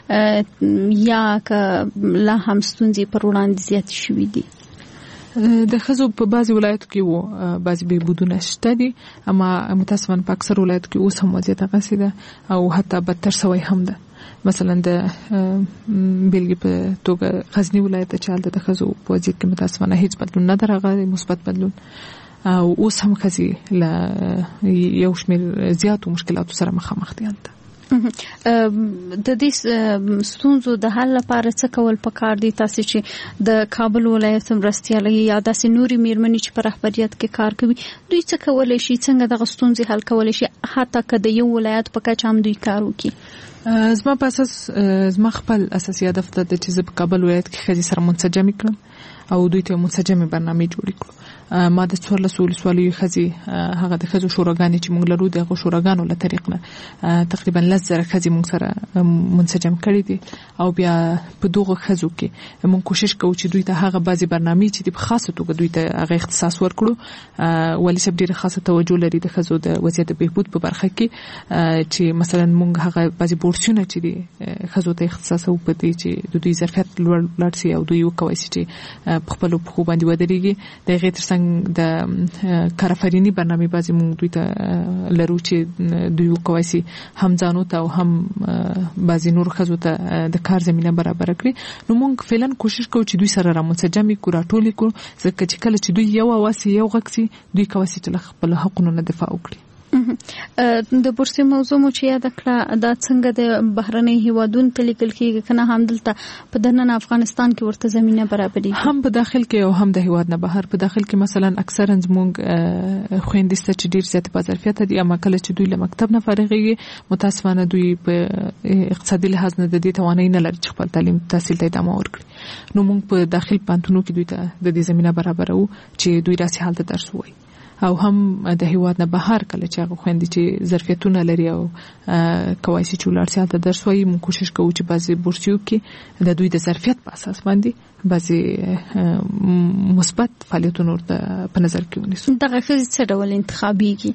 یا که لا هم ستونزې پر وړاندې زیات شوي دي؟ د ښځو په بعضي ولایتو کې وو بعضي بهبودونه شته دي، اما متاسفانه په اکثر ولایتو کې اوس هم وضعیت هغسې ده او حتی بدتر سوی هم ده. مثلا د بیلګې په توګه غزني ولایت چې هلته د ښځو په وضعیت کې متاسفانه هیڅ بدلون نه ده راغلی، مثبت بدلون، او اوس هم ښځې له یو شمېر زیاتو مشکلاتو سره مخامخ دي هلته. د دې ستونزو د حل لپاره څه کول پکار دي؟ تاسو چې د کابل ولایت مرستیالۍ یا داسې نورې میرمنې چې په رهبریت کې کار کوي دوی څه کولی شي، څنګه دغه ستونزې حل کولی شي حتی که د یو ولایت په کچه هم دوی کار وکړي؟ زما په اساس زما خپل اساسي هدف ده چې زه په کابل ولایت کې ښځې سره منسجمې کړم او دوی ته منسجمې برنامې جوړې کړو. ما د څوارلسو ولسوالیو ښځې هغه د ښځو شوراګانې چې موږ لرو د هغو شوراګانو له طریق نه تقریبا لس زره ښځې موږ سره منسجم کړي دي او بیا په دغو ښځو کې موږ کوشش کوو چې دوی ته هغه بعضې برنامې چې په خاصه توګه دوی ته هغه اختصاص ورکړو. والي صاحب ډېره خاصه توجه لري د ښځو د وضعیت د بهبود په برخه کې چې مثلا موږ هغه بعضې بورسونه چې دي ښځو ته اختصاصوو په دې چې د دوی ظرفیت لوړ شي او دوی وکولی شي چې په خپلو پښو باندې ودرېږي. د هغې تر څنګ د کارآفریني برنامې بعضې موږ دوی ته لرو چې دوی وکولی شي هم ځانو ته او هم بعضې نورو ښځو ته د کار زمینه برابره کړي. نو موږ فعلا کوشش کوو چې دوی سره رامنسجم کړو، راټول کړو، ځکه چې کله چې دوی یو اواز یو غږ شي دوی کولی شي چې له خپلو حقونو نه دفاع وکړي. د بورسي موضوع مو چې یاد کړه دا څنګه د بهرنۍ هیوادونو ته لیکل کېږي کنه هم دلته په دننه افغانستان کې ورته زمینه برابرېږي؟ هم په داخل کې او هم د هیواد نه بهر. په داخل کې مثلا اکثرا زموږ خویندې شته چې ډېر زیات با ظرفیته دي، اما کله چې دوی له مکتب نه فارغېږي متاسفانه دوی په اقتصادي لحاظ نه د دې توانایي نه لري چې خپل تعلیم تحصیل ته ادامه ورکړي. نو موږ په داخل پوهنتونونو کې دوی ته د دې زمینه برابروو چې دوی راسي حالت درس ووایي او هم د هیواد نه بهر کله چې هغه خويندې چې ظرفیتونه لري او کولی شي چې ولاړ شي هلته درس وایي موږ کوشش کوو چې بعضې بورسیو کې د دوی د ظرفیت په اساس باندې بعضې مثبت فعالیتونه ورته په نظر کې ونیسو. دغه ښځې څه ډول انتخابېږي؟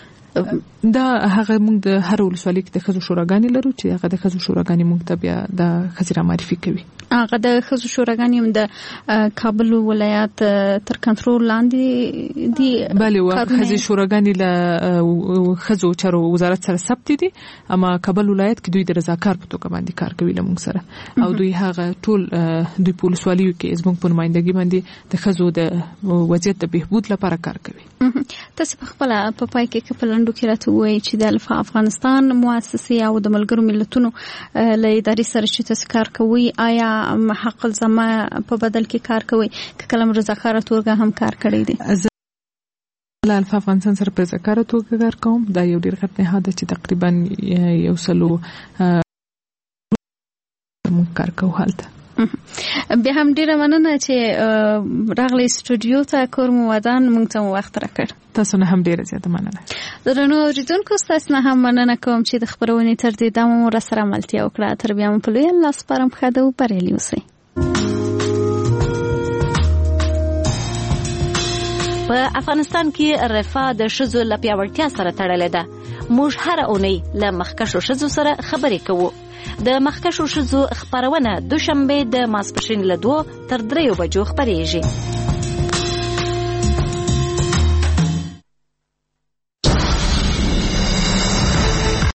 دا هغه موږ د هر ولسوالۍ کې د ښځو شوراګانې لرو چې هغه د ښځو شوراګانې موږ ته بیا د ښځې را معرفي کوي. هغه د ښځو شوراګانې هم د کابل ولایت تر کنټرول لاندې دي. بله ښځې شوراګانې له ښځو چارو وزارت سره ثبت دي، اما کابل ولایت کې دوی د رضاکار په توګه باندې کار کوي له موږ سره، او دوی هغه ټول دوی په ولسوالیو کې زموږ په نمایندګي باندې د ښځو د وضعیت د بهبود لپاره کار کوي. تاسو په خپل په پای کې په لنډو کې راته وایي چې د افغانستان مؤسسې او د ملګرو ملتونو له ادارې سره چې تاسو کار کوي، آیا حق الزما په بدل کې کار کوي که کلم رضاکاره توګه هم کار کړی دی؟ له الفا افغانستان سره په رضاکاره توګه کار کوم. دا یو ډیر غټ نهاد چې تقریبا یو سلو موږ کار کوو هلته. بیا هم ډیره مننه چې راغلی سټوډیو ته، کور مو ودان، موږ ته وخت راکړ. تاسو نه هم ډیره زیاته مننه. درنو اوریدونکو تاسو نه هم مننه کوم چې د خبرونې تر دې دمه مو راسره ملتیا وکړه. تر بیا مو په لوی الله سپارم، ښه ده او بریالي اوسئ. په افغانستان کې رفاه د ښځو له پیاوړتیا سره تړلې ده. موږ هره اونۍ له مخکښو ښځو سره خبرې کوو. د مخکښو ښځو خبرونه دوشنبه د ماسپښین له دوه تر دریو بجو خبرېږي.